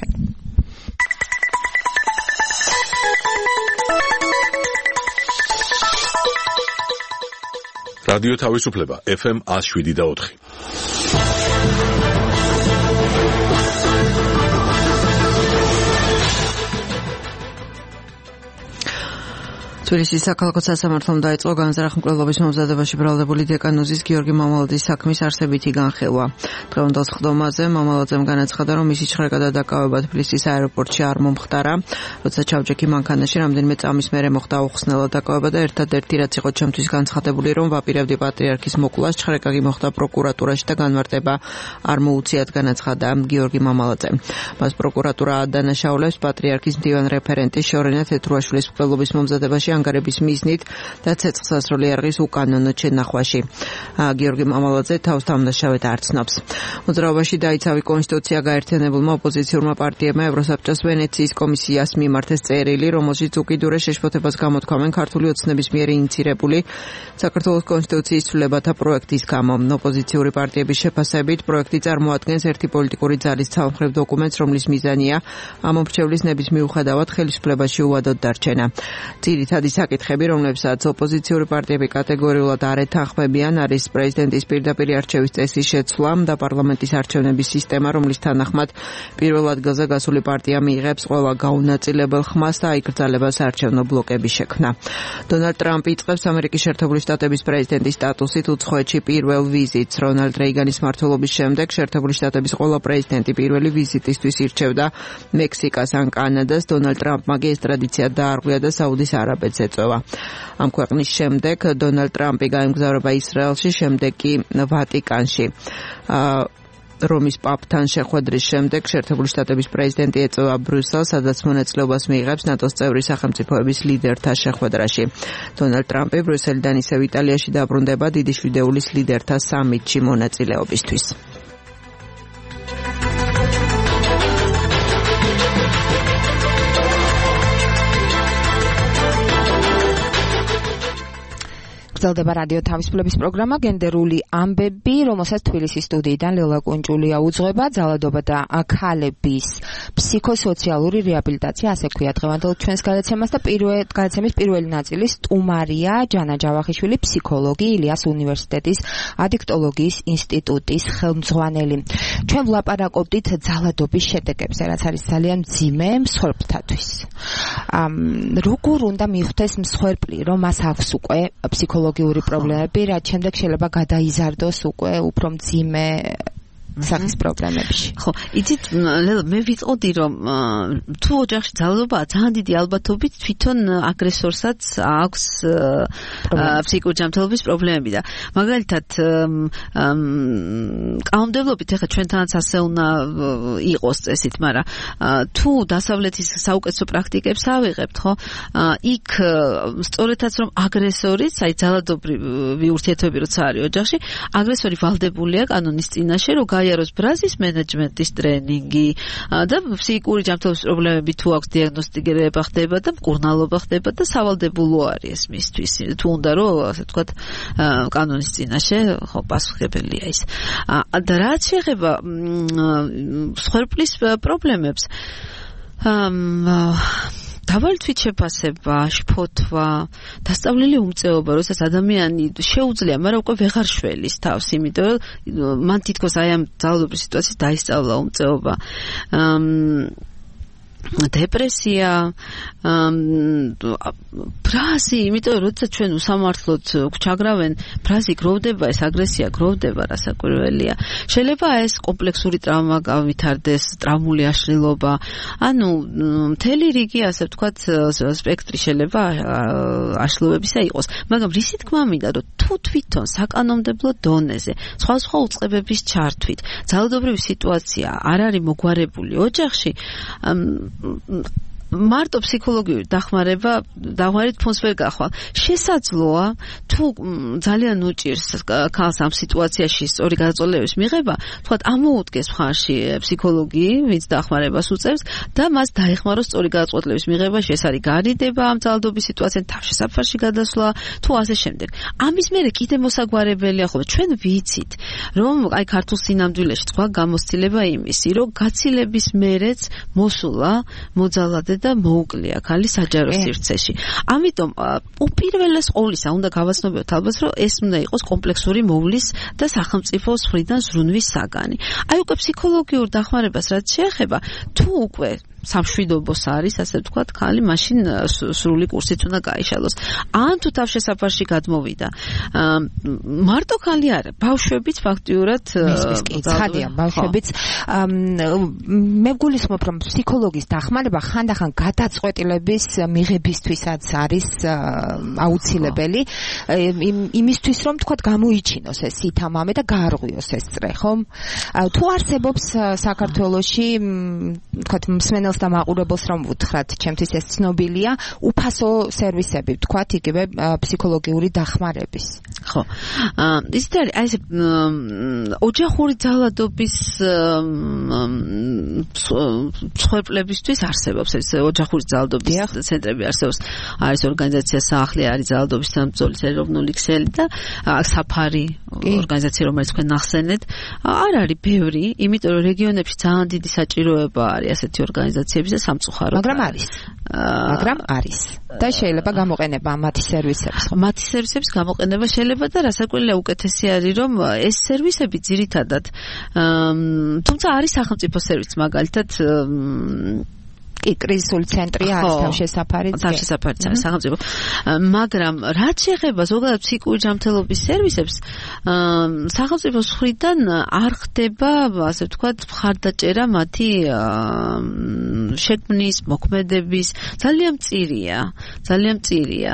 რადიო თავისუფლება FM 107.4. თბილისის საქალაქო სასამართლომ დაიწყო განზრახ-მკვლელობის მომზადებაში ბრალდებული დეკანოზის გიორგი მამალაძის საქმის არსებითი განხილვა. დღევანდელ სხდომაზე მამალაძემ განაცხადა, რომ მისი ჭხრეკადა დაკავება თბილისის აეროპორტში არ მომხდარა, როცა ჩავჯექი მანქანაში რამდენიმე წამის მერე მოხდა უხსნელად დაკავება და ერთადერთი რაც იყო ჩემთვის განცხადებული, რომ ვაპირებდი პატრიარქის მოკლას, ჭხრეკა მოხდა პროკურატურაში და განმარტება არ მოუციათ, განაცხადა გიორგი მამალაძემ. მას პროკურატურა ადანაშაულებს პატრიარქის მდივან რეფერენტის შორენა თეთრუაშვილის მკვლელობის მომზადებაში ანგარების მიზნით და ცეცხლსასროლი არღის უკანონო შენახვაში. გიორგი მამალაძე თავს დამნაშავედ არ ცნობს. მოძრაობაში დაიცავი კონსტიტუცია გაერთიანებულმა ოპოზიციურმა პარტიებმა ევროსაბჭოს ვენეციის კომისიას მიმართეს წერილი, რომელშიც უკიდურეს შეშფოთებას გამოთქვამენ ქართული ოცნების მიერ ინიცირებული საქართველოს კონსტიტუციის ცვლილებათა პროექტის გამო. ოპოზიციური პარტიების შეფასებით პროექტი წარმოადგენს ერთი პოლიტიკური ძალის ცალმხრივ დოკუმენტს, რომლის მიზანია ამ მომრჩევლის ნების მიუხედავად ხელისუფლებაში უვადოდ დარჩენა. ძირითადი საკითხები, რომლებსაც ოპოზიციური პარტიები კატეგორიულად არ ეთანხმებიან, არის პრეზიდენტის პირდაპირ არჩევის წესის შეცვლა და პარლამენტის არჩევნების სისტემა, რომლის თანახმად პირველ ადგილზე გასული პარტია მიიღებს ყველა გაუნაწილებელ ხმას და აიკრძალება საარჩევნო ბლოკების შექმნა. დონალდ ტრამპი იწყებს ამერიკის შეერთებული შტატების პრეზიდენტის სტატუსით უცხოეთში პირველ ვიზიტს. რონალდ რეიგანის მმართველობის შემდეგ შეერთებული შტატების ყველა პრეზიდენტი პირველი ვიზიტისთვის ირჩევდა მექსიკას ან კანადას. დონალდ ტრამპმა კი ეს ტრადიცია დაარღვია და საუდის არაბეთს ეწევა. ამ ქვეყნის შემდეგ დონალდ ტრამპი გაემგზავრება ისრაელში, შემდეგ კი ვატიკანში. რომის პაპთან შეხვედრის შემდეგ შეერთებული შტატების პრეზიდენტი ეწევა ბრიუსელს, სადაც მონაწილეობას მიიღებს ნატოს წევრი სახელმწიფოების ლიდერთა შეხვედრაში. დონალდ ტრამპი ბრიუსელიდან ისევ იტალიაში დაბრუნდება დიდი შვიდეულის ლიდერთა სამიტში მონაწილეობისთვის. გრძელდება რადიო თავისუფლების პროგრამა გენდერული ამბები, რომელსაც თბილისის სტუდიიდან ლელა კუნჭულია უძღვება. ძალადობა და ქალების ფსიქოსოციალური რეაბილიტაცია, ასე ქვია დღევანდელ ჩვენს გადაცემას და გადაცემის პირველი ნაწილი სტუმარია ჯანა ჯავახიშვილი, ფსიქოლოგი, ილიას უნივერსიტეტის ადიქტოლოგიის ინსტიტუტის ხელმძღვანელი. ჩვენ ვლაპარაკობდით ძალადობის შედეგებზე, რაც არის ძალიან მძიმე მსხვერპლთათვის. როგორ უნდა მიხვდეს მსხვერპლი, რომ მას აქვს უკვე ფსიქოლოგიური პრობლემები, რაც შემდეგ შეიძლება გადაიზარდოს უკვე უფრო მძიმე სახის პრობლემებში. ხო, იცით, ლელა, მე ვიტყოდი, რომ თუ ოჯახში ძალადობაა, ძალიან დიდი ალბათობით თვითონ აგრესორსაც აქვს ფსიქიკური ჯანმრთელობის პრობლემები და მაგალითად კანონმდებლობით ეხლა ჩვენთანაც ასე უნდა იყოს წესით, მაგრამ თუ დასავლეთის საუკეთესო პრაქტიკებს ავიღებთ, ხო, იქ სწორედაც რომ აგრესორიც, აი ძალადობრივი ურთიერთობები როცა არის ოჯახში, აგრესორი ვალდებულია კანონის წინაშე, რომ გაიაროს ბრაზის მენეჯმენტის ტრენინგი და ფსიქიკური ჯანმრთელობის პრობლემები თუ აქვს დიაგნოსტირება ხდება და მკურნალობა ხდება და სავალდებულო არის ეს მისთვის. თუ უნდა რომ ასე ვთქვათ კანონის წინაშე ხო პასუხებელია ის. და რაც შეეხება მსხვერპლის პრობლემებს დაბალი თვითშეფასება, შფოთვა, დასწავლილი უმწეობა, როდესაც ადამიანი შეუძლია, მაგრამ უკვე ვეღარ შველის თავს, იმიტომ რომ მან თითქოს აი ამ ძალადობის სიტუაციის დაისწავლა უმწეობა. დეპრესია, ბრაზი, იმიტომ რომ როდესაც ჩვენ უსამართლოდ გვჩაგრავენ, ბრაზი გროვდება, ეს აგრესია გროვდება, რასაკვირველია. შეიძლება ეს კომპლექსური ტრავმა გავითარდეს, ტრავმული აშლილობა, ანუ მთელი რიგი, ასე ვთქვათ, სპექტრი შეიძლება აშლილობებისა იყოს, მაგრამ რისი თქმა მინდა, რომ თუ თვითონ საკანონმდებლო დონეზე, სხვადასხვა უწყებების ჩართვით, ძალადობრივი სიტუაცია არ არის მოგვარებული ოჯახში, მარტო ფსიქოლოგიური დახმარებით ფონს ვერ გახვალ. შესაძლოა თუ ძალიან უჭირს ქალს ამ სიტუაციაში სწორი გადაწყვეტილების მიღება, თქვათ ამოუდგეს მხარში ფსიქოლოგი, ვინც დახმარებას უწევს და მას დაეხმაროს სწორი გადაწყვეტილების მიღებაში, ეს არის გარიდება ამ ძალადობის სიტუაციიდან, თავშესაფარში გადასვლა, თუ ასე შემდეგ. ამის მერე კიდე მოსაგვარებელია ხოლმე. ჩვენ ვიცით, რომ აი ქართულ სინამდვილეში თქვა გამოცდილება იმისი, რომ გაცილების მერეც მოსულა მოძალადე და მოუკლია ქალი საჯარო სივრცეში. ამიტომ უპირველეს ყოვლისა უნდა გავაცნობოთ ალბათ, რომ ეს უნდა იყოს კომპლექსური მოვლის და სახელმწიფოს მხრიდან ზრუნვის საგანი. აი უკვე ფსიქოლოგიურ დახმარებას რაც შეეხება, თუ უკვე სამშვიდობოს არის, ასე ვთქვათ, ქალი მაშინ სრული კურსით უნდა გაიშალოს. ან თუ თავშესაფარში გადმოვიდა. მარტო ქალი არა, ბავშვებიც ფაქტიურად ცხადია, ბავშვებიც მე გულისხმობ, რომ ფსიქოლოგის დახმარება ხანდახან გადაწყვეტილების მიღებისთვისაც არის აუცილებელი, იმისთვის რომ თქვათ გამოიჩინოს ეს ითამამე და გაარღვიოს ეს წრე, ხომ? თუ არსებობს საქართველოში თქვათ მსმენელს და მაყურებელს რომ ვუთხრათ, ჩემთვის ეს ცნობილია, უფასო სერვისები, ვთქვათ, იგივე ფსიქოლოგიური დახმარების. ხო. ისეთ არის, აი ეს ოჯახური ძალადობის მსხვერპლებისთვის არსებობს ეს ოჯახური ძალადობის ცენტრები არსებობს. არის ორგანიზაცია საახლი, არის ძალადობის სამბრძოლის ეროვნული ქსელი და საფარი ორგანიზაცია, რომელიც თქვენ ნახსენეთ, არ არის ბევრი, იმიტომ რომ რეგიონებში ძალიან დიდი საჭიროება არის ასეთი ორგანიზაციების და სამწუხაროდ. მაგრამ არის. და შეიძლება გამოყენება მათი სერვისების. მათი სერვისების გამოყენება შეიძლება და რასაკვირველია უკეთესი არის, რომ ეს სერვისები ძირითადად თუმცა არის სახელმწიფო სერვისი, მაგალითად კრიზისული ცენტრი არის თავშესაფარიც არის სახელმწიფო. მაგრამ რაც შეეხება ზოგადად ფსიქიკური ჯანმრთელობის სერვისებს, სახელმწიფოს მხრიდან არ ხდება, ასე ვთქვათ, მხარდაჭერა მათი შექმნის, მოქმედების, ძალიან მწირია.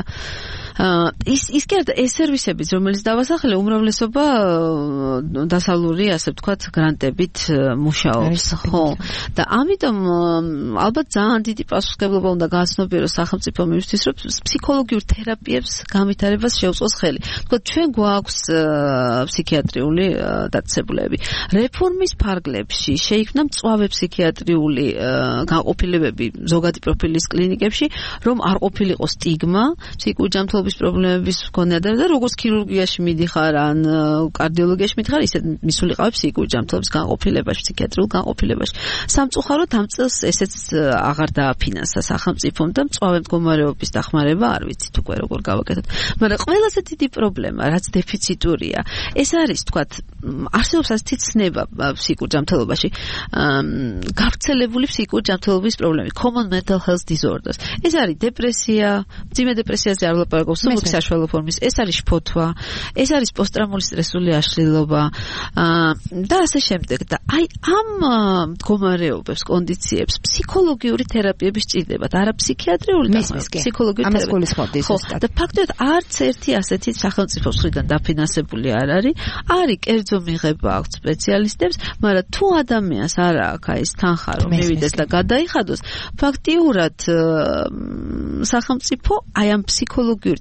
ის კი არა, ეს სერვისებიც, რომელიც დავასახელე, უმრავლესობა დასავლური, ასე ვთქვათ, გრანტებით მუშაობს, ხო? და ამიტომ ალბათ ძალიან დიდი პასუხისმგებლობა უნდა გააცნობიეროს სახელმწიფომ იმისთვის, რომ ფსიქოლოგიურ თერაპიებს განვითარებას შეუწყოს ხელი. თქვათ, ჩვენ გვაქვს ფსიქიატრიული დაწესებულებები. რეფორმის ფარგლებში შეიქმნა მწვავე ფსიქიატრიული განყოფილებები ზოგადი პროფილის კლინიკებში, რომ არ ყოფილიყო სტიგმა ფსიქიკური ჯანმრთელობის პრობლემების მქონე ადამიანს და როგორც ქირურგიაში მიდიხარ ან კარდიოლოგიაში მიდიხარ, ისე მისულიყავი ფსიქიკური ჯანმრთელობის განყოფილებაში, ფსიქიატრიულ განყოფილებაში. სამწუხაროდ ამ წელს ესეც აღარ დააფინანსა სახელმწიფომ და მწვავე მდგომარეობის დახმარება არ ვიცით უკვე როგორ გავაკეთოთ. მაგრამ ყველაზე დიდი პრობლემა, რაც დეფიციტურია, ეს არის, თქვათ, არსებობს ასეთი ცნება ფსიქურ ჯანმრთელობაში, გავრცელებული ფსიქური ჯანმრთელობის პრობლემები, common mental health disorders. ეს არის დეპრესია, მძიმე დეპრესიაზე არ ვლაპარაკობ, სულობის საშუალო ფორმის, ეს არის შფოთვა, ეს არის პოსტტრაუმული სტრესული აშლილობა და ასე შემდეგ. და აი ამ მდგომარეობებს, კონდიციებს ფსიქოლოგიური თერაპიები სჭირდებათ, არა ფსიქიატრიული და ფსიქოლოგიური თერაპია. ხო, და ფაქტობრივად არც ერთი ასეთი სახელმწიფოს მხრიდან დაფინანსებული არ არის. არის კერძო მიღება აქვს სპეციალისტებს, მაგრამ თუ ადამიანს არ აქვს აი ეს თანხა რომ მივიდეს და გადაიხადოს, ფაქტიურად სახელმწიფო აი ამ ფსიქოლოგიური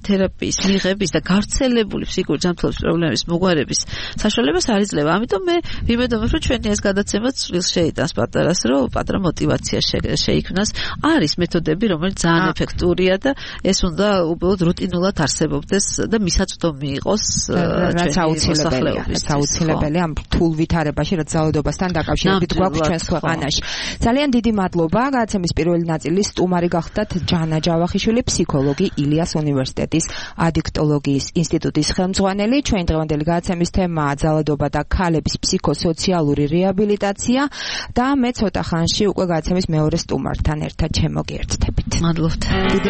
თერაპიის მიღების და გავრცელებული ფსიქიკური ჯანმრთელობის პრობლემების მოგვარების საშუალებას არ იძლევა. ამიტომ მე ვიმედოვნებ, რომ ჩვენი ეს გადაცემაც წვრილს შეიტანს პატარას, რომ პატარა мотивация შეიქმნას. არის მეთოდები, რომელიც ძალიან ეფექტურია და ეს უნდა უბრალოდ რუტინულად არსებობდეს და მისაწვდომი იყოს რაც აუცილებელია ამ რთულ ვითარებაში, რაც ძალადობასთან დაკავშირებით გვაქვს ჩვენს ქვეყანაში. ძალიან დიდი მადლობა. გადაცემის პირველი ნაწილის სტუმარი გახდათ ჯანა ჯავახიშვილი, ფსიქოლოგი, ილიას უნივერსიტეტის ადიქტოლოგიის ინსტიტუტის ხელმძღვანელი. ჩვენი დღევანდელი გადაცემის თემაა ძალადობა და ქალების ფსიქოსოციალური რეაბილიტაცია და მე ცოტა ხანში უკვე გადაცემის მეორე სტუმართან ერთად შემოგიერთდებით. მადლობთ.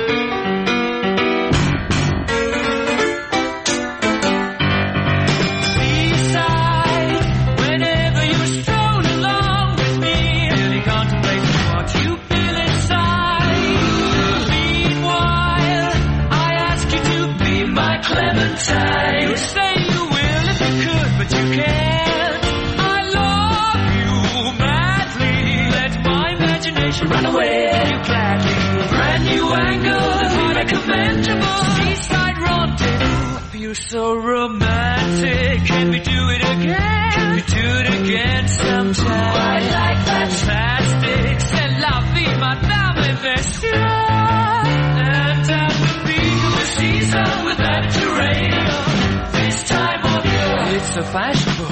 You say you will if you could, but you can't. I love you madly. Let my imagination run away. You gladly. Brand new angles, recommendable. Seaside rendezvous. You're so romantic. Can we do it again? Can we do it again sometime? I like fantastic. C'est la vie, madame et messieurs. And at the peak of the season with that terrain. This time of year, it's so fashionable.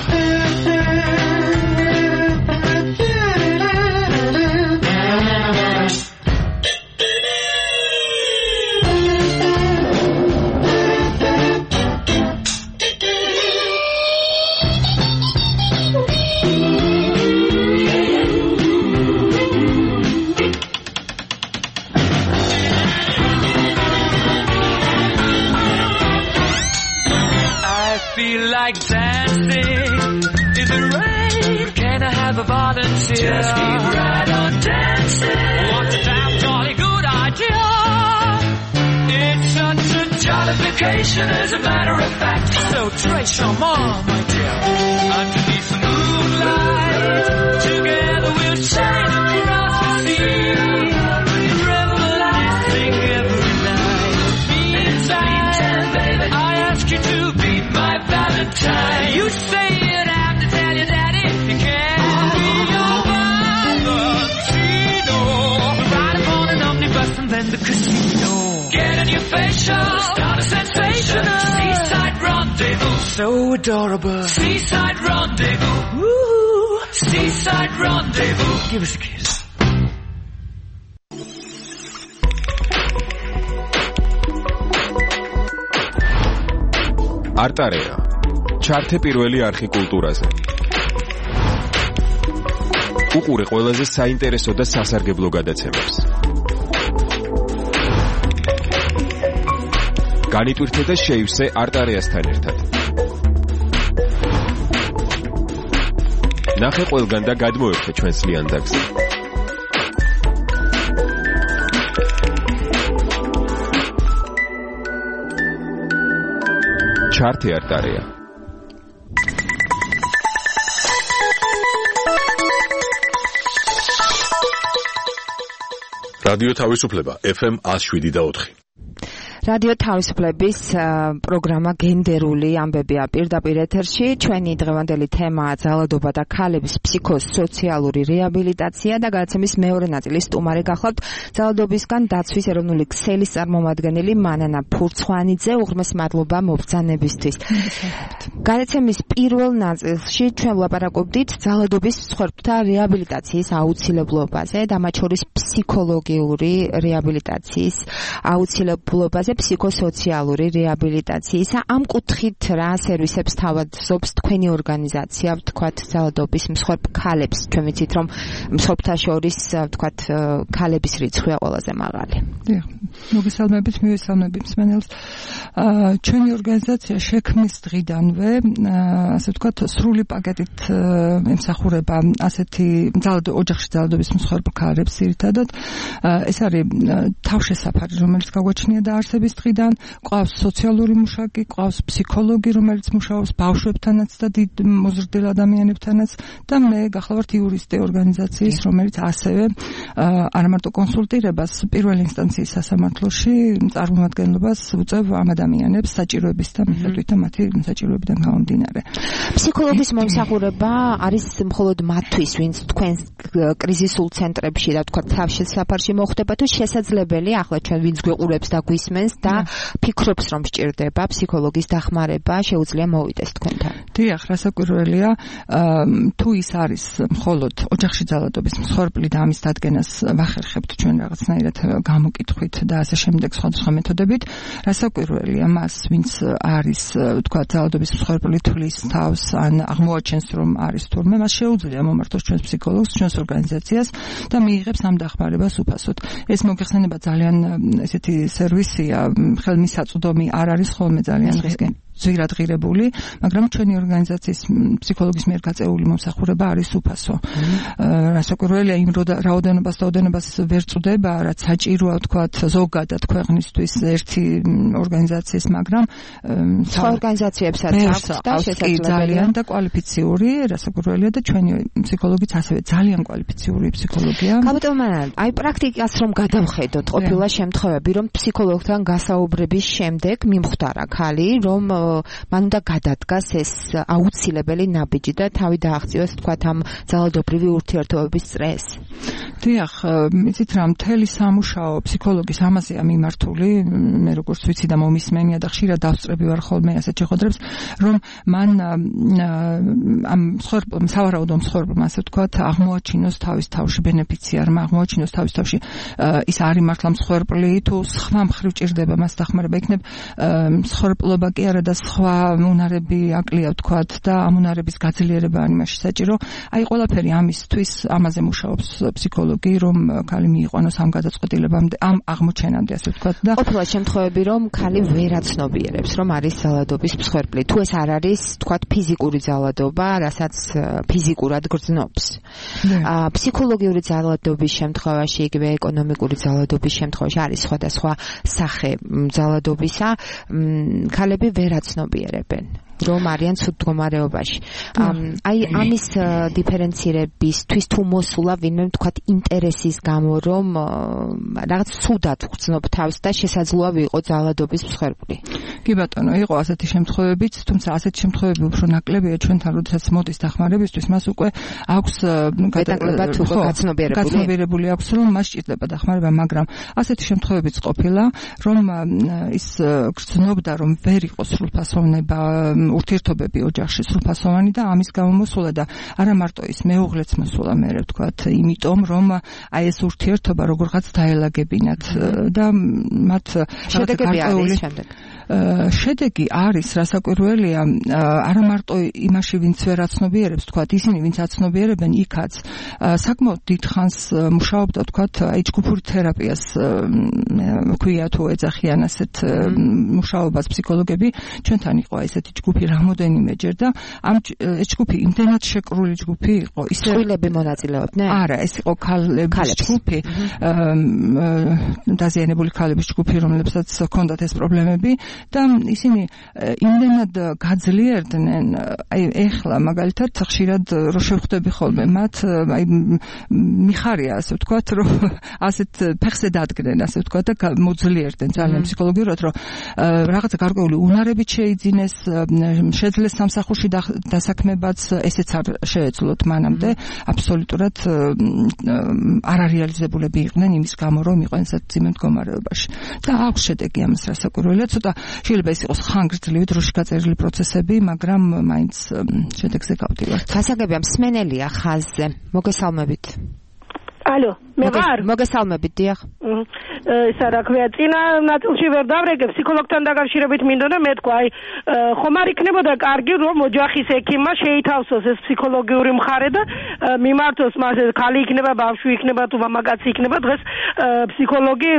Like dancing in the rain. Can I have a volunteer? Just keep right on dancing. What a damn jolly good idea. It's such a jollification as a matter of fact. So trace your mom, my dear. Underneath the moonlight, together we'll sail across the sea. Reminiscing every night. Meantime, baby, I ask you to be my Valentine. You say you'd have to tell your daddy you can't be your Valentino. Ride upon an omnibus and then the casino. Get in your facial, start a sensation. Seaside rendezvous, so adorable. Seaside rendezvous, woo. Seaside rendezvous. Give us a kiss. არტარეა ჩართე პირველი არხი კულტურაზე. უყურე ყველაზე საინტერესო და სასარგებლო გადაცემებს. განიტვირთე და შეივსე არტარეასთან ერთად. ნახე ყველგან და გადმოერთე ჩვენს ლიანდაგზე. ჩართე არტარეა. რადიო თავისუფლება FM 107.4. რადიო თავისუფლების პროგრამა გენდერული ამბებია პირდაპირ ეთერში. ჩვენი დღევანდელი თემაა ძალადობა და ქალების ფსიქოსოციალური რეაბილიტაცია და გადაცემის მეორე ნაწილის სტუმარი გახლავთ ძალადობისგან დაცვის ეროვნული ქსელის წარმომადგენელი მანანა ფურცხვანიძე. უღრმეს მადლობა მობრძანებისთვის. გადაცემის პირველ ნაწილში ჩვენ ვლაპარაკობდით ძალადობის მსხვერპლთა რეაბილიტაციის აუცილებლობაზე და მათ შორის ფსიქოლოგიური რეაბილიტაციის აუცილებლობაზე, ფსიქოსოციალური რეაბილიტაციისა. ამ კუთხით რა სერვისებს თავადობს თქვენი ორგანიზაცია, ვთქვათ, ძალადობის მსხვერპ ქალებს? ჩვენ ვიცით, რომ მსხვერპთა შორის, ვთქვათ, ქალების რიცხვია ყველაზე მაღალი. მოგესალმებით, მივესალმებით მსმენელს. ჩვენი ორგანიზაცია შექმნის დღიდანვე ასე ვთქვათ, სრული პაკეტით ემსახურება ასეთი ოჯახში ძალადობის მსხვერპლ ქალებს ძირითადად. ეს არის თავშესაფარი, რომელიც გაგვაჩნია დაარსების დღიდან, ყავს სოციალური მუშაკი, ყავს ფსიქოლოგი, რომელიც მუშაობს ბავშვებთანაც და დიდ მოზრდილ ადამიანებთანაც და მე გახლავართ იურისტი ორგანიზაციის, რომელიც ასევე არა მარტო კონსულტირებას პირველ ინსტანციის სასამართლოში წარმომადგენლობას უწევ ამ ადამიანებს საჭიროების და მიხედვით და მათი საჭიროებიდან გამომდინარე. ფსიქოლოგის მომსახურება არის მხოლოდ მათთვის, ვინც თქვენ კრიზისულ ცენტრებში და თქვა თავშესაფარში მოხდება, თუ შესაძლებელი ახლა ჩვენ ვინც გვეყურებს და გვისმენს და ფიქრობს რომ სჭირდება ფსიქოლოგის დახმარება, შეუძლია მოვიდეს თქვენთან. დიახ, რასაკვირველია, თუ ის არის მხოლოდ ოჯახში ძალადობის მსხვერპლი და ამის დადგენას ვახერხებთ ჩვენ რაღაცნაირად გამოკითხვით და ასე შემდეგ სხვადასხვა მეთოდებით, რასაკვირველია მას, ვინც არის თქვა ძალადობის მსხვერპლი თვლის თავს ან აღმოაჩენს რომ არის თურმე, მას შეუძლია მომართოს ჩვენს ფსიქოლოგს, ჩვენს ორგანიზაციას და მიიღებს ამ დახმარებას უფასოდ. ეს მოგეხსენება ძალიან ესეთი სერვისია, ხელმისაწვდომი არ არის ხოლმე ძალიან ზვირად ღირებული, მაგრამ ჩვენი ორგანიზაციის ფსიქოლოგის მიერ გაწეული მომსახურება არის უფასო. რასაკვირველია, იმ რაოდენობას ვერ წვდება, რაც საჭიროა ვთქვათ ზოგადად ქვეყნისთვის ერთი ორგანიზაციის, მაგრამ სხვა ორგანიზაციებსაც აქვს და შესაძლებელია ძალიან და კვალიფიციური, რასაკვირველია და ჩვენი ფსიქოლოგიც ასევე ძალიან კვალიფიციური ფსიქოლოგია. კაპიტალმან, აი პრაქტიკას რომ გადავხედოთ, ყოფილა შემთხვევები, რომ ფსიქოლოგთან გასაუბრების შემდეგ მიმხვდარა ხალი, რომ მან უნდა გადადგას ეს აუცილებელი ნაბიჯი და თავი დააღწიოს თქვათ ამ ძალადობრივი ურთიერთობების წრეს. დიახ, იცით რა, მთელი სამუშაო ფსიქოლოგის ამაზეა მიმართული, მე როგორც ვიცი და მომისმენია და ხშირად დავსწრები ვარ ხოლმე ასეთ შეხვედრებს, რომ მან ამ სავარაუდო მსხვერპლმა, ასე ვთქვათ, აღმოაჩინოს თავის თავში ბენეფიციარმა, აღმოაჩინოს თავის თავში ის არის მართლა მსხვერპლი, თუ სხვა მხრივ ჭირდება მას დახმარება, იქნებ მსხვერპლობა კი არა და სხვა უნარები აკლია ვთქვათ და ამ უნარების გაძლიერება არის მასში საჭირო. აი ყველაფერი ამისთვის ამაზე მუშაობს ფსიქოლოგი, რომ ქალი მიიყვანოს ამ გადაწყვეტილებამდე, ამ აღმოჩენამდე, ასე ვთქვათ და ყოფილა შემთხვევები, რომ ქალი ვერ აცნობიერებს, რომ არის ძალადობის მსხვერპლი. თუ ეს არ არის, ვთქვათ, ფიზიკური ძალადობა, რასაც ფიზიკურად გრძნობს. ფსიქოლოგიური ძალადობის შემთხვევაში, იგივე ეკონომიკური ძალადობის შემთხვევაში არის სხვადასხვა სახე ძალადობისა, ქალები ვერ აცნობიერებენ რომ არიან ცუდ მდგომარეობაში. აი ამის დიფერენცირებისთვის თუ მოსულა ვინმე თქვათ ინტერესის გამო რომ რაღაც ცუდად გრძნობ თავს და შესაძლოა ვიყო ძალადობის მსხვერპლი. კი ბატონო, იყო ასეთი შემთხვევებიც, თუმცა ასეთი შემთხვევები უფრო ნაკლებია ჩვენთან, როდესაც მოდის დახმარებისთვის, მას უკვე აქვს გაცნობიერებული აქვს, რომ მას სჭირდება დახმარება, მაგრამ ასეთი შემთხვევებიც ყოფილა, რომ ის გრძნობდა, რომ ვერ იყო სრულფასოვნება ურთიერთობები ოჯახში სრულფასოვანი და ამის გამო მოსულა და არა მარტო ის მეუღლეც მოსულა მე ვთქვათ, იმიტომ რომ აი ეს ურთიერთობა როგორღაც დაელაგებინათ და მათ შედეგები არის შემდეგ. შედეგი არის რასაკვირველია არა მარტო იმაში ვინც ვერ აცნობიერებს ვთქვათ, ისინი ვინც აცნობიერებენ იქაც საკმაოდ დიდხანს მუშაობდა ვთქვათ აი ჯგუფური თერაპიას ქვია თუ ეძახიან ასეთ მუშაობას ფსიქოლოგები, ჩვენთან იყო ესეთი ჯგუფი რამოდენიმეჯერ და ამ ეს ჯგუფი იმდენად შეკრული ჯგუფი იყო, ისე წყვილები მონაწილეობდნენ? არა, ეს იყო ქალების ჯგუფი, დაზიანებული ქალების ჯგუფი, რომლებსაც ჰქონდათ ეს პრობლემები და ისინი იმდენად გაძლიერდნენ, აი ეხლა მაგალითად ხშირად რო შევხვდები ხოლმე მათ, აი მიხარია ასე ვთქვათ, რომ ასეთ ფეხზე დადგნენ, ასე ვთქვათ და მოძლიერდნენ ძალიან ფსიქოლოგიურად, რომ რაღაცა გარკვეული უნარებით შეიძინეს, შეძლეს სამსახურში დასაქმებაც, ესეც არ შეეძლოთ მანამდე, აბსოლუტურად არარეალიზებულები იყვნენ იმის გამო, რომ იყვნენ საძიმე მდგომარეობაში. და აქვს შედეგი ამას რასაკვირველია, ცოტა შეიძლება ის იყოს ხანგრძლივი დროში გაწერილი პროცესები, მაგრამ მაინც შედეგზე გავდივართ. გასაგებია მსმენელია ხაზზე. მოგესალმებით. ალო, მე ვარ. მოგესალმებით, დიახ. ისა რა ქვია წინა ნაწილში ვერ დავრეგებ ფსიქოლოგთან დაკავშირებით მინდოდა მეთქვა აი ხომ არ იქნებოდა კარგი რომ ოჯახის ექიმმა შეითავსოს ეს ფსიქოლოგიური მხარე და მიმართოს მას ხალი იქნება ბავშვი იქნება თუ მამაკაცი იქნება დღეს ფსიქოლოგი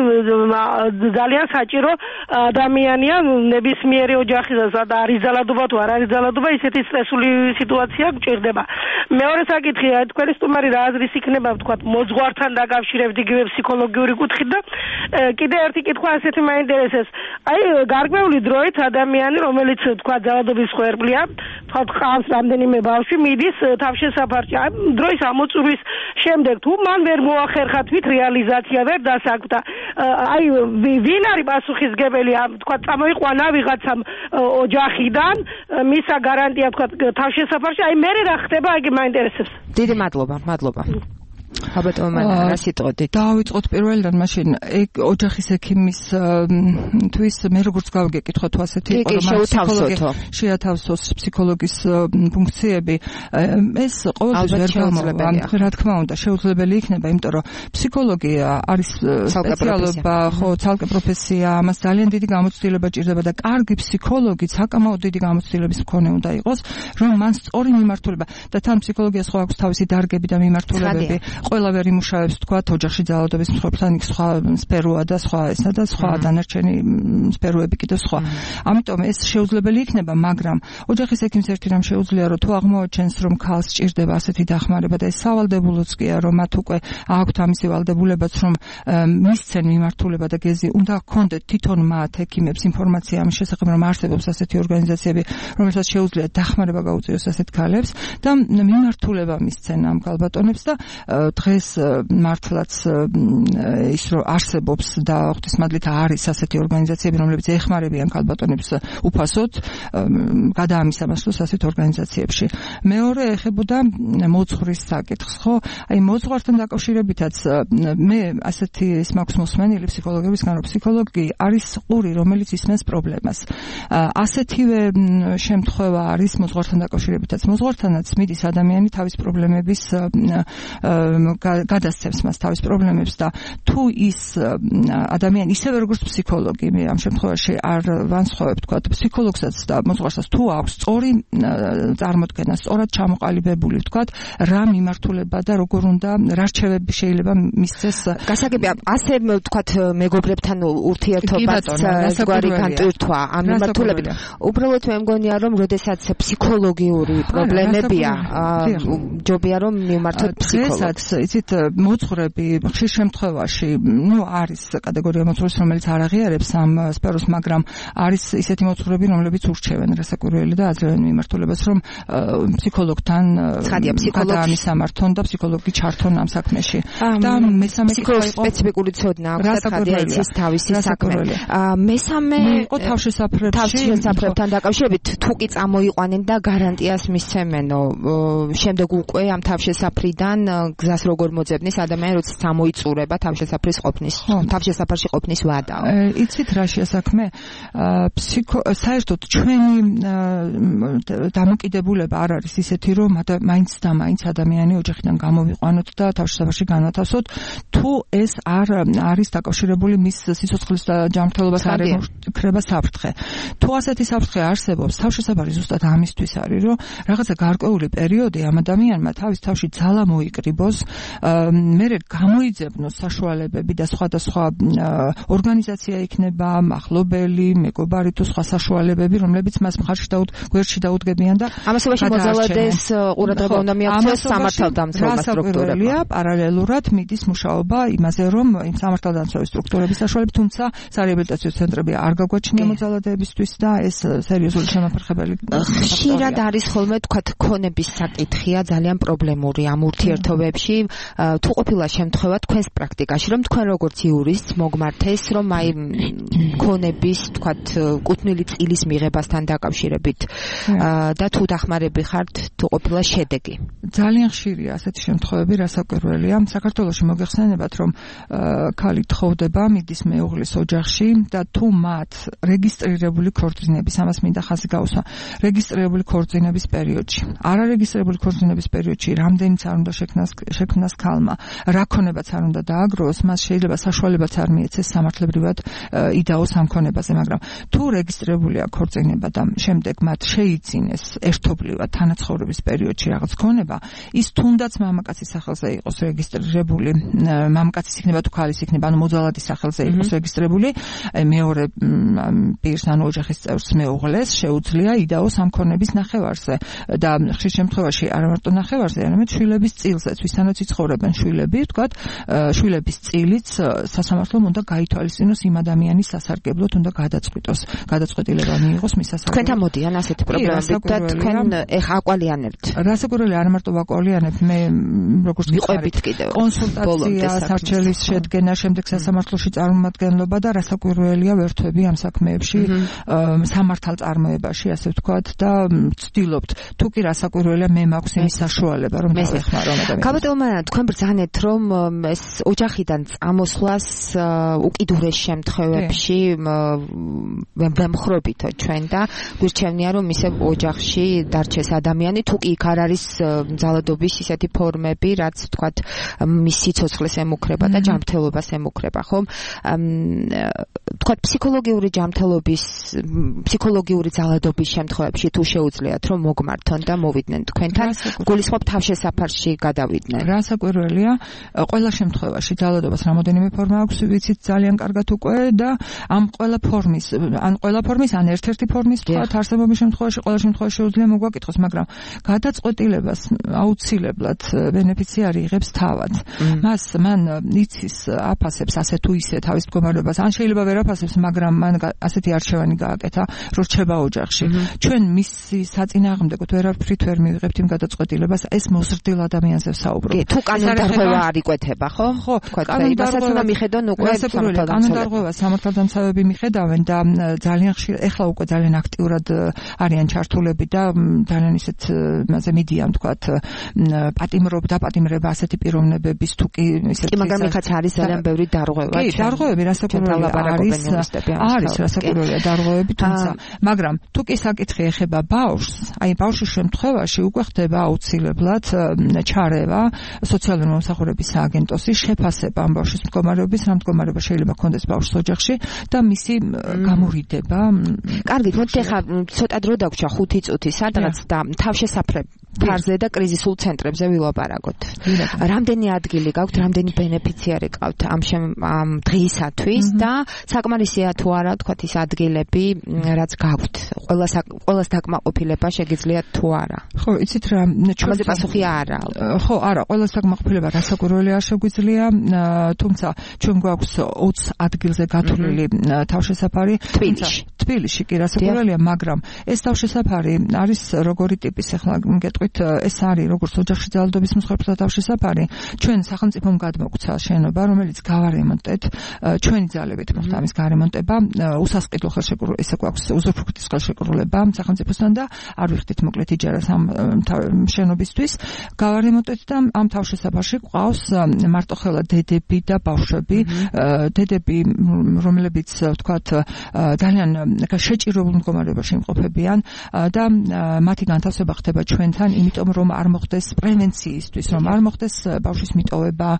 ძალიან საჭირო ადამიანია ნებისმიერი ოჯახის და არის ძალადობა თუ არ არის ძალადობა ისეთი სტრესული სიტუაცია გჭირდება მეორე საკითხი თქვენი სტუმარი რა აზრის იქნება ვთქვათ მოძღვართან დაკავშირებით იგივე ფსიქოლოგიური კუთხით და კიდე ერთი კითხვა ასეთი მაინტერესებს აი გარკვეული დროით ადამიანი რომელიც ვთქვათ ძალადობის ხვერპლია ვთქვათ ყავს რამდენიმე ბავშვი მიდის თავშესაფარში აი დროის ამოწურვის შემდეგ თუ მან ვერ მოახერხა თვით რეალიზაცია ვერ დასაქმდა აი ვინ არის პასუხისგებელი ვთქვათ წამოიყვანა ვიღაცამ ოჯახიდან მისა გარანტია ვთქვათ თავშესაფარში აი მე რა ხდება აი მაინტერესებს დიდი მადლობა აბატონო მან რა სიტყვით დავიწყოთ პირველიდან მაშინ ოჯახის ექიმის თვის მე როგორც გავგეკითხო თუ ასეთი იყო რომ შეათავსოს ფსიქოლოგის ფუნქციები ეს ყოველთვის ვერ გამოვა რა თქმა უნდა შეუძლებელი იქნება იმიტომ რომ ფსიქოლოგი არის სპეციალობა ხო ცალკე პროფესია ამას ძალიან დიდი გამოცდილება ჭირდება და კარგი ფსიქოლოგი საკამაოდ დიდი გამოცდილების მქონე უნდა იყოს რომ მან სწორი მიმართულება და თან ფსიქოლოგიას ხო აქვს თავისი დარგები და მიმართულებები ყველა ვერ იმუშავებს თქვათ ოჯახში ძალადობის მსხვერპლთან იქ სხვა სფეროა და სხვა ესა და სხვა დანარჩენი სფეროები კიდევ სხვა. ამიტომ ეს შეუძლებელი იქნება, მაგრამ ოჯახის ექიმს ერთი რამ შეუძლია რომ თუ აღმოაჩენს რომ ქალს სჭირდება ასეთი დახმარება და ეს სავალდებულოც კი არა რომ მათ უკვე აქვთ ამისი ვალდებულებაც რომ მისცენ მიმართულება და გეზი უნდა ჰქონდეთ თვითონ მათ ექიმებს ინფორმაცია ამის შესახებ რომ არსებობს ასეთი ორგანიზაციები რომელსაც შეუძლია დახმარება გაუწიოს ასეთ ქალებს და მიმართულება მისცენ ამ ქალბატონებს და დღეს მართლაც ის რომ არსებობს და ღვთისმადლით არის ასეთი ორგანიზაციები რომლებიც ეხმარებიან ქალბატონებს უფასოდ გადაამისამართლოს ასეთ ორგანიზაციებში. მეორე ეხებოდა მოძღვრის საკითხს, ხო? აი მოძღვართან დაკავშირებითაც მე ასეთი ის მაქვს მოსმენილი ფსიქოლოგებისგან რომ ფსიქოლოგი არის ყური რომელიც ისმენს პრობლემას. ასეთივე შემთხვევა არის მოძღვართან დაკავშირებითაც. მოძღვართანაც მიდის ადამიანი თავის პრობლემების გადასცემს მას თავის პრობლემებს და თუ ის ადამიანი ისევე როგორც ფსიქოლოგი მე ამ შემთხვევაში არ ვანსხვავებ თქვა ფსიქოლოგსაც და მოძღვარსაც თუ აქვს სწორი წარმოდგენა, სწორად ჩამოყალიბებული თქვა რა მიმართულება და როგორ უნდა რა რჩევები შეიძლება მისცეს გასაგებია ასე თქვა მეგობრებთან ურთიერთობას ზღვარი განტვირთვა ამ მიმართულებით უბრალოდ მე მგონია რომ როდესაც ფსიქოლოგიური პრობლემებია ჯობია რომ მიმართოთ ფსიქოლოგს იცით მოძღვრები ხშირ შემთხვევაში არის კატეგორია მოძღვრების რომელიც არ აღიარებს ამ სფეროს მაგრამ არის ისეთი მოძღვრები რომლებიც ურჩევენ რასაკვირველი და აძლევენ მიმართულებას რომ ფსიქოლოგთან გადაამისამართონ და ფსიქოლოგი ჩართონ ამ საქმეში და მესამე სპეციფიკური ცოდნა აქვს ხადია იცის თავისი საქმე მესამე იყო თავშესაფრებთან დაკავშირებით თუ კი წამოიყვანენ და გარანტიას მისცემენო შემდეგ უკვე ამ თავშესაფრიდან გზას როგორ მოძებნის ადამიანი როცა წამოიწურება თავშესაფარში ყოფნის ვადა. იცით რა შეასაქმე საერთოდ ჩვენი დამოკიდებულება არ არის ისეთი რომ მაინც და მაინც ადამიანი ოჯახიდან გამოვიყვანოთ და თავშესაფარში განვათავსოთ თუ ეს არ არის დაკავშირებული მის სიცოცხლის და ჯანმრთელობას არ ეკრება საფრთხე. თუ ასეთი საფრთხე არსებობს თავშესაფარი ზუსტად ამისთვის არის რომ რაღაცა გარკვეული პერიოდი ამ ადამიანმა თავის თავში ძალა მოიკრიბოს მერე გამოიძებნოს საშუალებები და სხვადასხვა ორგანიზაცია იქნება მახლობელი, მეგობარი თუ სხვა საშუალებები, რომლებიც მას მხარში გვერდში დაუდგებიან და ამასობაში მოძალადეს ყურადღება უნდა მიაქციოს სამართალდამცავ სტრუქტურებმა. პარალელურად მიდის მუშაობა იმაზე, რომ იმ სამართალდამცავ სტრუქტურების საშუალებით, თუმცა სარეაბილიტაციო ცენტრები არ გაგვაჩნია მოძალადებისთვის და ეს სერიოზული შემაფრხებელი ხშირად არის ხოლმე თქვა ქონების საკითხია ძალიან პრობლემური ამ ურთიერთობებში. თუ ყოფილა შემთხვევა თქვენს პრაქტიკაში რომ თქვენ როგორც იურისტ მოგმართეს რომ აი ქონების თქვა კუთვნილი წილის მიღებასთან დაკავშირებით და თუ დახმარები ხართ თუ ყოფილა შედეგი. ძალიან ხშირია ასეთი შემთხვევები, რასაკვირველია. საქართველოში მოგეხსენებათ რომ ქალი თხოვდება მიდის მეუღლის ოჯახში და თუ მათ რეგისტრირებული ქორწინების ამას მინდა ხაზი გაუსვა რეგისტრირებული ქორწინების პერიოდში არარეგისტრირებული ქორწინების პერიოდში რამდენიც არ უნდა შექმნას თარგმნას ქალმა რა ქონებაც არ უნდა დააგროვოს, მას შეიძლება საშუალებაც არ მიეცეს სამართლებრივად იდაოს ამ ქონებაზე, მაგრამ თუ რეგისტრირებულია ქორწინება და შემდეგ მათ შეიძინეს ერთობლივად თანაცხოვრების პერიოდში რაღაც ქონება, ის თუნდაც მამაკაცის სახელზე იყოს რეგისტრირებული, მამაკაცის იქნება თუ ქალის იქნება, ანუ მოძალადის სახელზე იყოს რეგისტრირებული, მეორე პირს, ანუ ოჯახის წევრს მეუღლეს შეუძლია იდაოს ამ ქონების ნახევარზე და ხშირ შემთხვევაში არა მარტო ნახევარზე, არამედ შვილების წილზეც, ვისთანაც იცხოვრებენ შვილები, ვთქვათ, შვილების წილიც სასამართლომ უნდა გაითვალისწინოს იმ ადამიანის სასარგებლოდ, უნდა გადაწყვიტოს, გადაწყვეტილება მიიღოს მის სასარგებლოდ. თქვენთან მოდიან ასეთი პრობლემები და თქვენ ეხა აკვალიანებთ. რასაკვირველია, არა მარტო ვაკვალიანებ, მე როგორც ვიყვებით კიდევ კონსულტაცია, სარჩელის შედგენა, შემდეგ სასამართლოში წარმომადგენლობა და რასაკვირველია ვერთვები ამ საქმეებში, სამართალწარმოებაში, ასე ვთქვათ და ვცდილობთ. თუ კი რასაკვირველია, მე მაქვს იმის საშუალება, რომ დავეხმარო ადამიანს. გაბატონმა, თქვენ ბრძანეთ, რომ ეს ოჯახიდან წამოსვლას უკიდურეს შემთხვევებში ვემხრობითო ჩვენ და გვირჩევნია, რომ ისე ოჯახში დარჩეს ადამიანი, თუ კი იქ არ არის ძალადობის ისეთი ფორმები, რაც ვთქვათ მის სიცოცხლეს ემუქრება და ჯანმრთელობას ემუქრება, ხომ? ვთქვათ ფსიქოლოგიური ჯანმრთელობის, ფსიქოლოგიური ძალადობის შემთხვევებში თუ შეუძლიათ რომ მოგმართონ და მოვიდნენ თქვენთან, გულისხმობ თავშესაფარში გადავიდნენ. რასაკვირველია, ყველა შემთხვევაში ძალადობას რამოდენიმე ფორმა აქვს, ვიცით ძალიან კარგად უკვე და ამ ყველა ფორმის, ან ერთ-ერთი ფორმის თქვათ არსებობის შემთხვევაში, ყველა შემთხვევაში შეუძლია მოგვაკითხოს, მაგრამ გადაწყვეტილებას აუცილებლად ბენეფიციარი იღებს თავად. მან იცის აფასებს ასე თუ ისე თავის მდგომარეობას, ან შეიძლება ვერ აფასებს, მაგრამ მან ასეთი არჩევანი გააკეთა, რომ რჩება ოჯახში. ჩვენ მისი საწინააღმდეგოდ ვერაფრით ვერ მივიღებთ იმ გადაწყვეტილებას, ეს მოზრდილ ადამიანზე ვსაუბრობ. თუ კანონდარღვევა არ იკვეთება, ხო? ხო, კანონდარღვევა მიხედონ უკვე კანონდარღვევა სამართალდამცავები მიხედავენ და ძალიან ხშირ ეხლა უკვე ძალიან აქტიურად არიან ჩართულები და ძალიან ისეთ მასე მიდიან, თქვათ, დაპატიმრება ასეთი პიროვნებების თუ კი ისეთი. კი, მაგრამ ეხაც არის ძალიან ბევრი დარღვევა. კი, დარღვევები რასაკვირველია არის რასაკვირველია დარღვევები, თუმცა, მაგრამ თუ კი საკითხი ეხება ბავშვს, აი ბავშვის შემთხვევაში უკვე ხდება აუცილებლად ჩარევა სოციალური მომსახურების სააგენტოსის შეფასება ამ ბავშვის მდგომარეობის, რა მდგომარეობა შეიძლება ჰქონდეს ბავშვს ოჯახში და მისი გამორიდება. კარგით, მოდით ახლა ცოტა დრო დაგვრჩა 5 წუთი სადღაც და თავშესაფრებზე და კრიზისულ ცენტრებზე ვილაპარაკოთ. რამდენი ადგილი გაქვთ, რამდენი ბენეფიციარი გაქვთ ამ დღეისათვის და საკმარისია თუ არა, თქვათ, ის ადგილები, რაც გაქვთ. ყველას დაკმაყოფილება შეგიძლიათ თუ არა? ხო, იცით რა, ამაზე პასუხი არა. ხო, არა, ყველას დაკმაყოფილება რასაკვირველია შეგვიძლია, თუმცა ჩვენ გვაქვს 20 ადგილზე გათვლილი თავშესაფარი თბილისში კი რასაკვირველია, მაგრამ ეს თავშესაფარი არის როგორი ტიპის, ახლა გეტყვით, ეს არის როგორც ოჯახში ძალადობის მსხვერპლთა თავშესაფარი, ჩვენ სახელმწიფომ გადმოგვცა შენობა, რომელიც გავარემონტეთ, ჩვენი ძალებით მოხდა ამის გარემონტება, უსასყიდლო ხელშეკრულება, ესე გვაქვს უზრუნველყოფის ხელშეკრულება სახელმწიფოსთან და არ ვიხდით მოკლედ იჯარას ამ შენობისთვის, გავარემონტეთ და ამ თავშესაფარში გვყავს მარტოხელა დედები და ბავშვები, დედები, რომლებიც ვთქვათ ძალიან შეჭირებულ მდგომარეობაში იმყოფებიან და მათი განთავსება ხდება ჩვენთან, იმიტომ რომ არ მოხდეს პრევენციისთვის, რომ არ მოხდეს ბავშვის მიტოვება,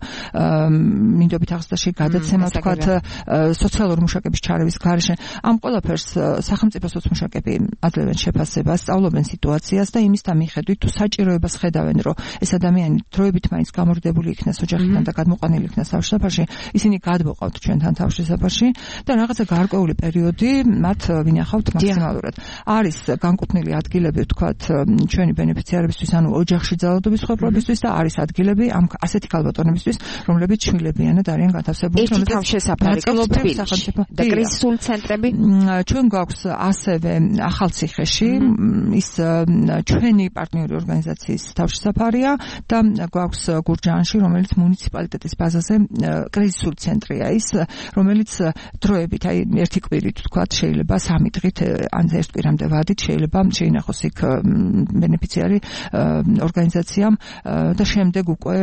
მინდობით აღზრდაში გადაცემა, ვთქვათ, სოციალური მუშაკების ჩარევის გარეშე. ამ ყველაფერს სახელმწიფო სოციმუშაკები აძლევენ შეფასებას, სწავლობენ სიტუაციას და იმისთან მიხედვით თუ საჭიროებას ხედავენ, რომ ეს ადამიანი დროებით მაინც გამორიდებული იქნეს ოჯახიდან და გადმოყვანილი იქნეს თავშესაფარში, ისინი გადმოყავთ ჩვენთან თავშესაფარში და რაღაცა გარკვეული პერიოდი მათ ვინახავთ მაქსიმალურად. არის განკუთვნილი ადგილები, ვთქვათ, ჩვენი ბენეფიციარებისთვის, ანუ ოჯახში ძალადობის მსხვერპლებისთვის და არის ადგილები ამ ასეთი ქალბატონებისთვის, რომლებიც შვილებიანად არიან განთავსებული. ერთი თავშესაფარი თბილისში და კრიზისული ცენტრები ჩვენ გვაქვს ასევე ახალციხეში, ის ჩვენი პარტნიორი ორგანიზაციის თავშესაფარია და გვაქვს გურჯაანში, რომელიც მუნიციპალიტეტის ბაზაზე კრიზისული ცენტრია ის, რომელიც დროებით, აი ერთი კვირით ვთქვათ, შეიძლება 3 დღით ან ერთ კვირამდე ვადით შეიძლება შეინახოს იქ ბენეფიციარი ორგანიზაციამ და შემდეგ უკვე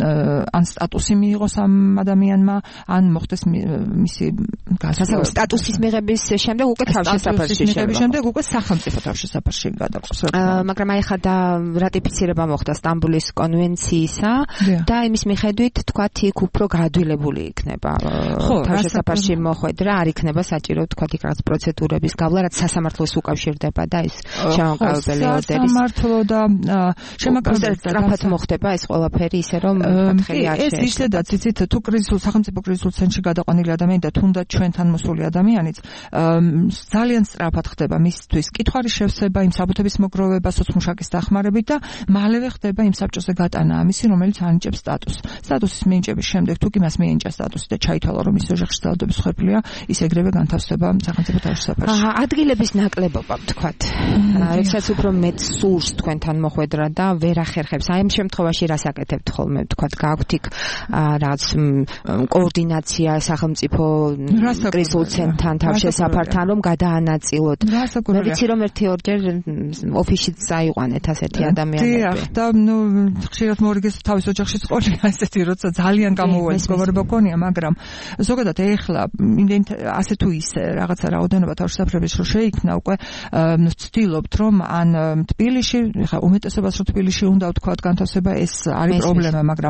ან სტატუსი მიიღოს ამ ადამიანმა, ან მოხდეს მისი გასასწორებელი სტატუსის მიღების შემდეგ უკვე თავშესაფარში მიღების შემდეგ უკვე სახელმწიფო თავშესაფარში გადაყოს. მაგრამ აი ხა და რატიფიცირება მოხდა სტამბოლის კონვენციისა და იმის მიხედვით თქვათ იქ უფრო გადვილებული იქნება თავშესაფარში მოხვედრა, არ იქნება საჭირო თქვათ იქ რაღაც პროცედურების გავლა, რაც სასამართლოს უკავშირდება და ის შემოყალიბებელი ორდერის სასამართლო და შემოყალიბებელი სწრაფად მოხდება ეს ყველაფერი ისე რომ ხელი არ შეეშვა. ეს ისედაც იცით თუ სახელმწიფო კრიზისულ ცენტრში გადაყვანილი ადამიანი და თუნდაც ჩვენთან მოსული ადამიანიც ძალიან სწრაფად ხდება მისთვის კითხვის შევსება, იმ საბუთების მოგროვება სოციმუშაკის დახმარებით და მალევე ხდება იმ საბჭოზე გატანა ამისი, რომელიც ანიჭებს სტატუსს. სტატუსის მინიჭების შემდეგ თუ კი მას მიენიჭა სტატუსი და ჩაითვალა რომ ის ოჯახში ძალადობის ხერხია, ის ეგრევე განთავსდება სახელმწიფო თავშესაფარში. ადგილების ნაკლებობა ვთქვათ. როდესაც უფრო მეტ სურს თქვენთან მოხვედრა და ვერ ახერხებს. აი ამ შემთხვევაში რას აკეთებთ ხოლმე ვთქვათ, გაქვთ იქ რაღაც კოორდინაცია სახელმწიფო კრიზისულ ცენტრთან თავშესაფართან რომ გადაანაწილოთ. მე ვიცი რომ ერთი-ორჯერ ოფისშიც წაიყვანეთ ასეთი ადამიანები. დიახ, და ხშირად მორიგეს თავის ოჯახშიც ყოლია ესეთი, როცა ძალიან გამოუვალი მდგომარეობა გქონია, მაგრამ ზოგადად ეხლა ასე თუ ისე რაღაცა რაოდენობა თავშესაფრების რო შეიქმნა უკვე ვცდილობთ რომ ან თბილისში, ხა უმეტესობას რო თბილისში უნდა ვთქვათ განთავსება, ეს არის პრობლემა, მაგრამ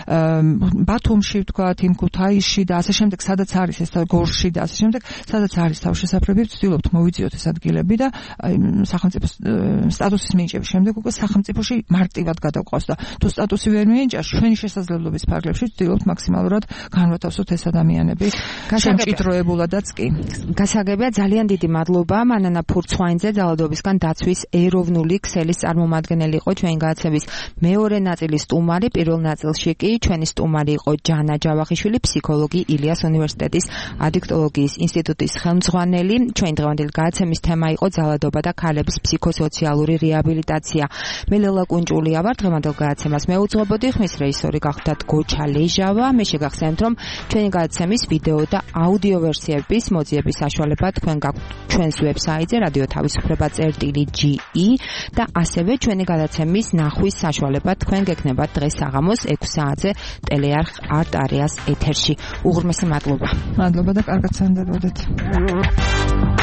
ბათუმში ვთქვათ, იმ ქუთაისში და ასე შემდეგ, სადაც არის ეს გორში და ასე შემდეგ, სადაც არის თავშესაფრები, ვცდილობთ მოვიძიოთ ეს ადგილები და სახელმწიფო სტატუსის მინიჭების შემდეგ უკვე სახელმწიფოში მარტივად გადავყავს და თუ სტატუსი ვერ მიენიჭას, ჩვენი შესაძლებლობის ფარგლებში ვცდილობთ მაქსიმალურად განვათავსოთ ეს ადამიანები შემჭიდროებულადაც კი. გასაგებია, ძალიან დიდი მადლობა მანანა ფურცხვაინძე, ძალადობისგან დაცვის ეროვნული ქსელის წარმომადგენელი იყო ჩვენი გადაცემის მეორე ნაწილის სტუმარი, პირველ ნაწილში კი ჩვენი სტუმარი იყო ჯანა ჯავახიშვილი, ფსიქოლოგი, ილიას უნივერსიტეტის ადიქტოლოგიის ინსტიტუტის ხელმძღვანელი. ჩვენი დღევანდელი გადაცემის თემა იყო ძალადობა და ქალების ფსიქოსოციალური რეაბილიტაცია. მე ლელა კუნჭულია ვარ, დღევანდელ გადაცემას მეუძღვებოდი, ხმის რეჟისორი გახლდათ გოჩა ლეჟავა. მე შეგახსენებთ, რომ ჩვენი გადაცემის ვიდეო და აუდიო ვერსიების მოძიების საშუალება თქვენ გაქვთ ჩვენს ვებსაიტზე radio.tavisufleba.ge და ასევე ჩვენი გადაცემის ნახვის საშუალება თქვენ გექნებათ დღეს საღამოს 6 საათზე ტელეარხ არტ არეას ეთერში. უღრმესი მადლობა. მადლობა და კარგად სანდებოდეთ.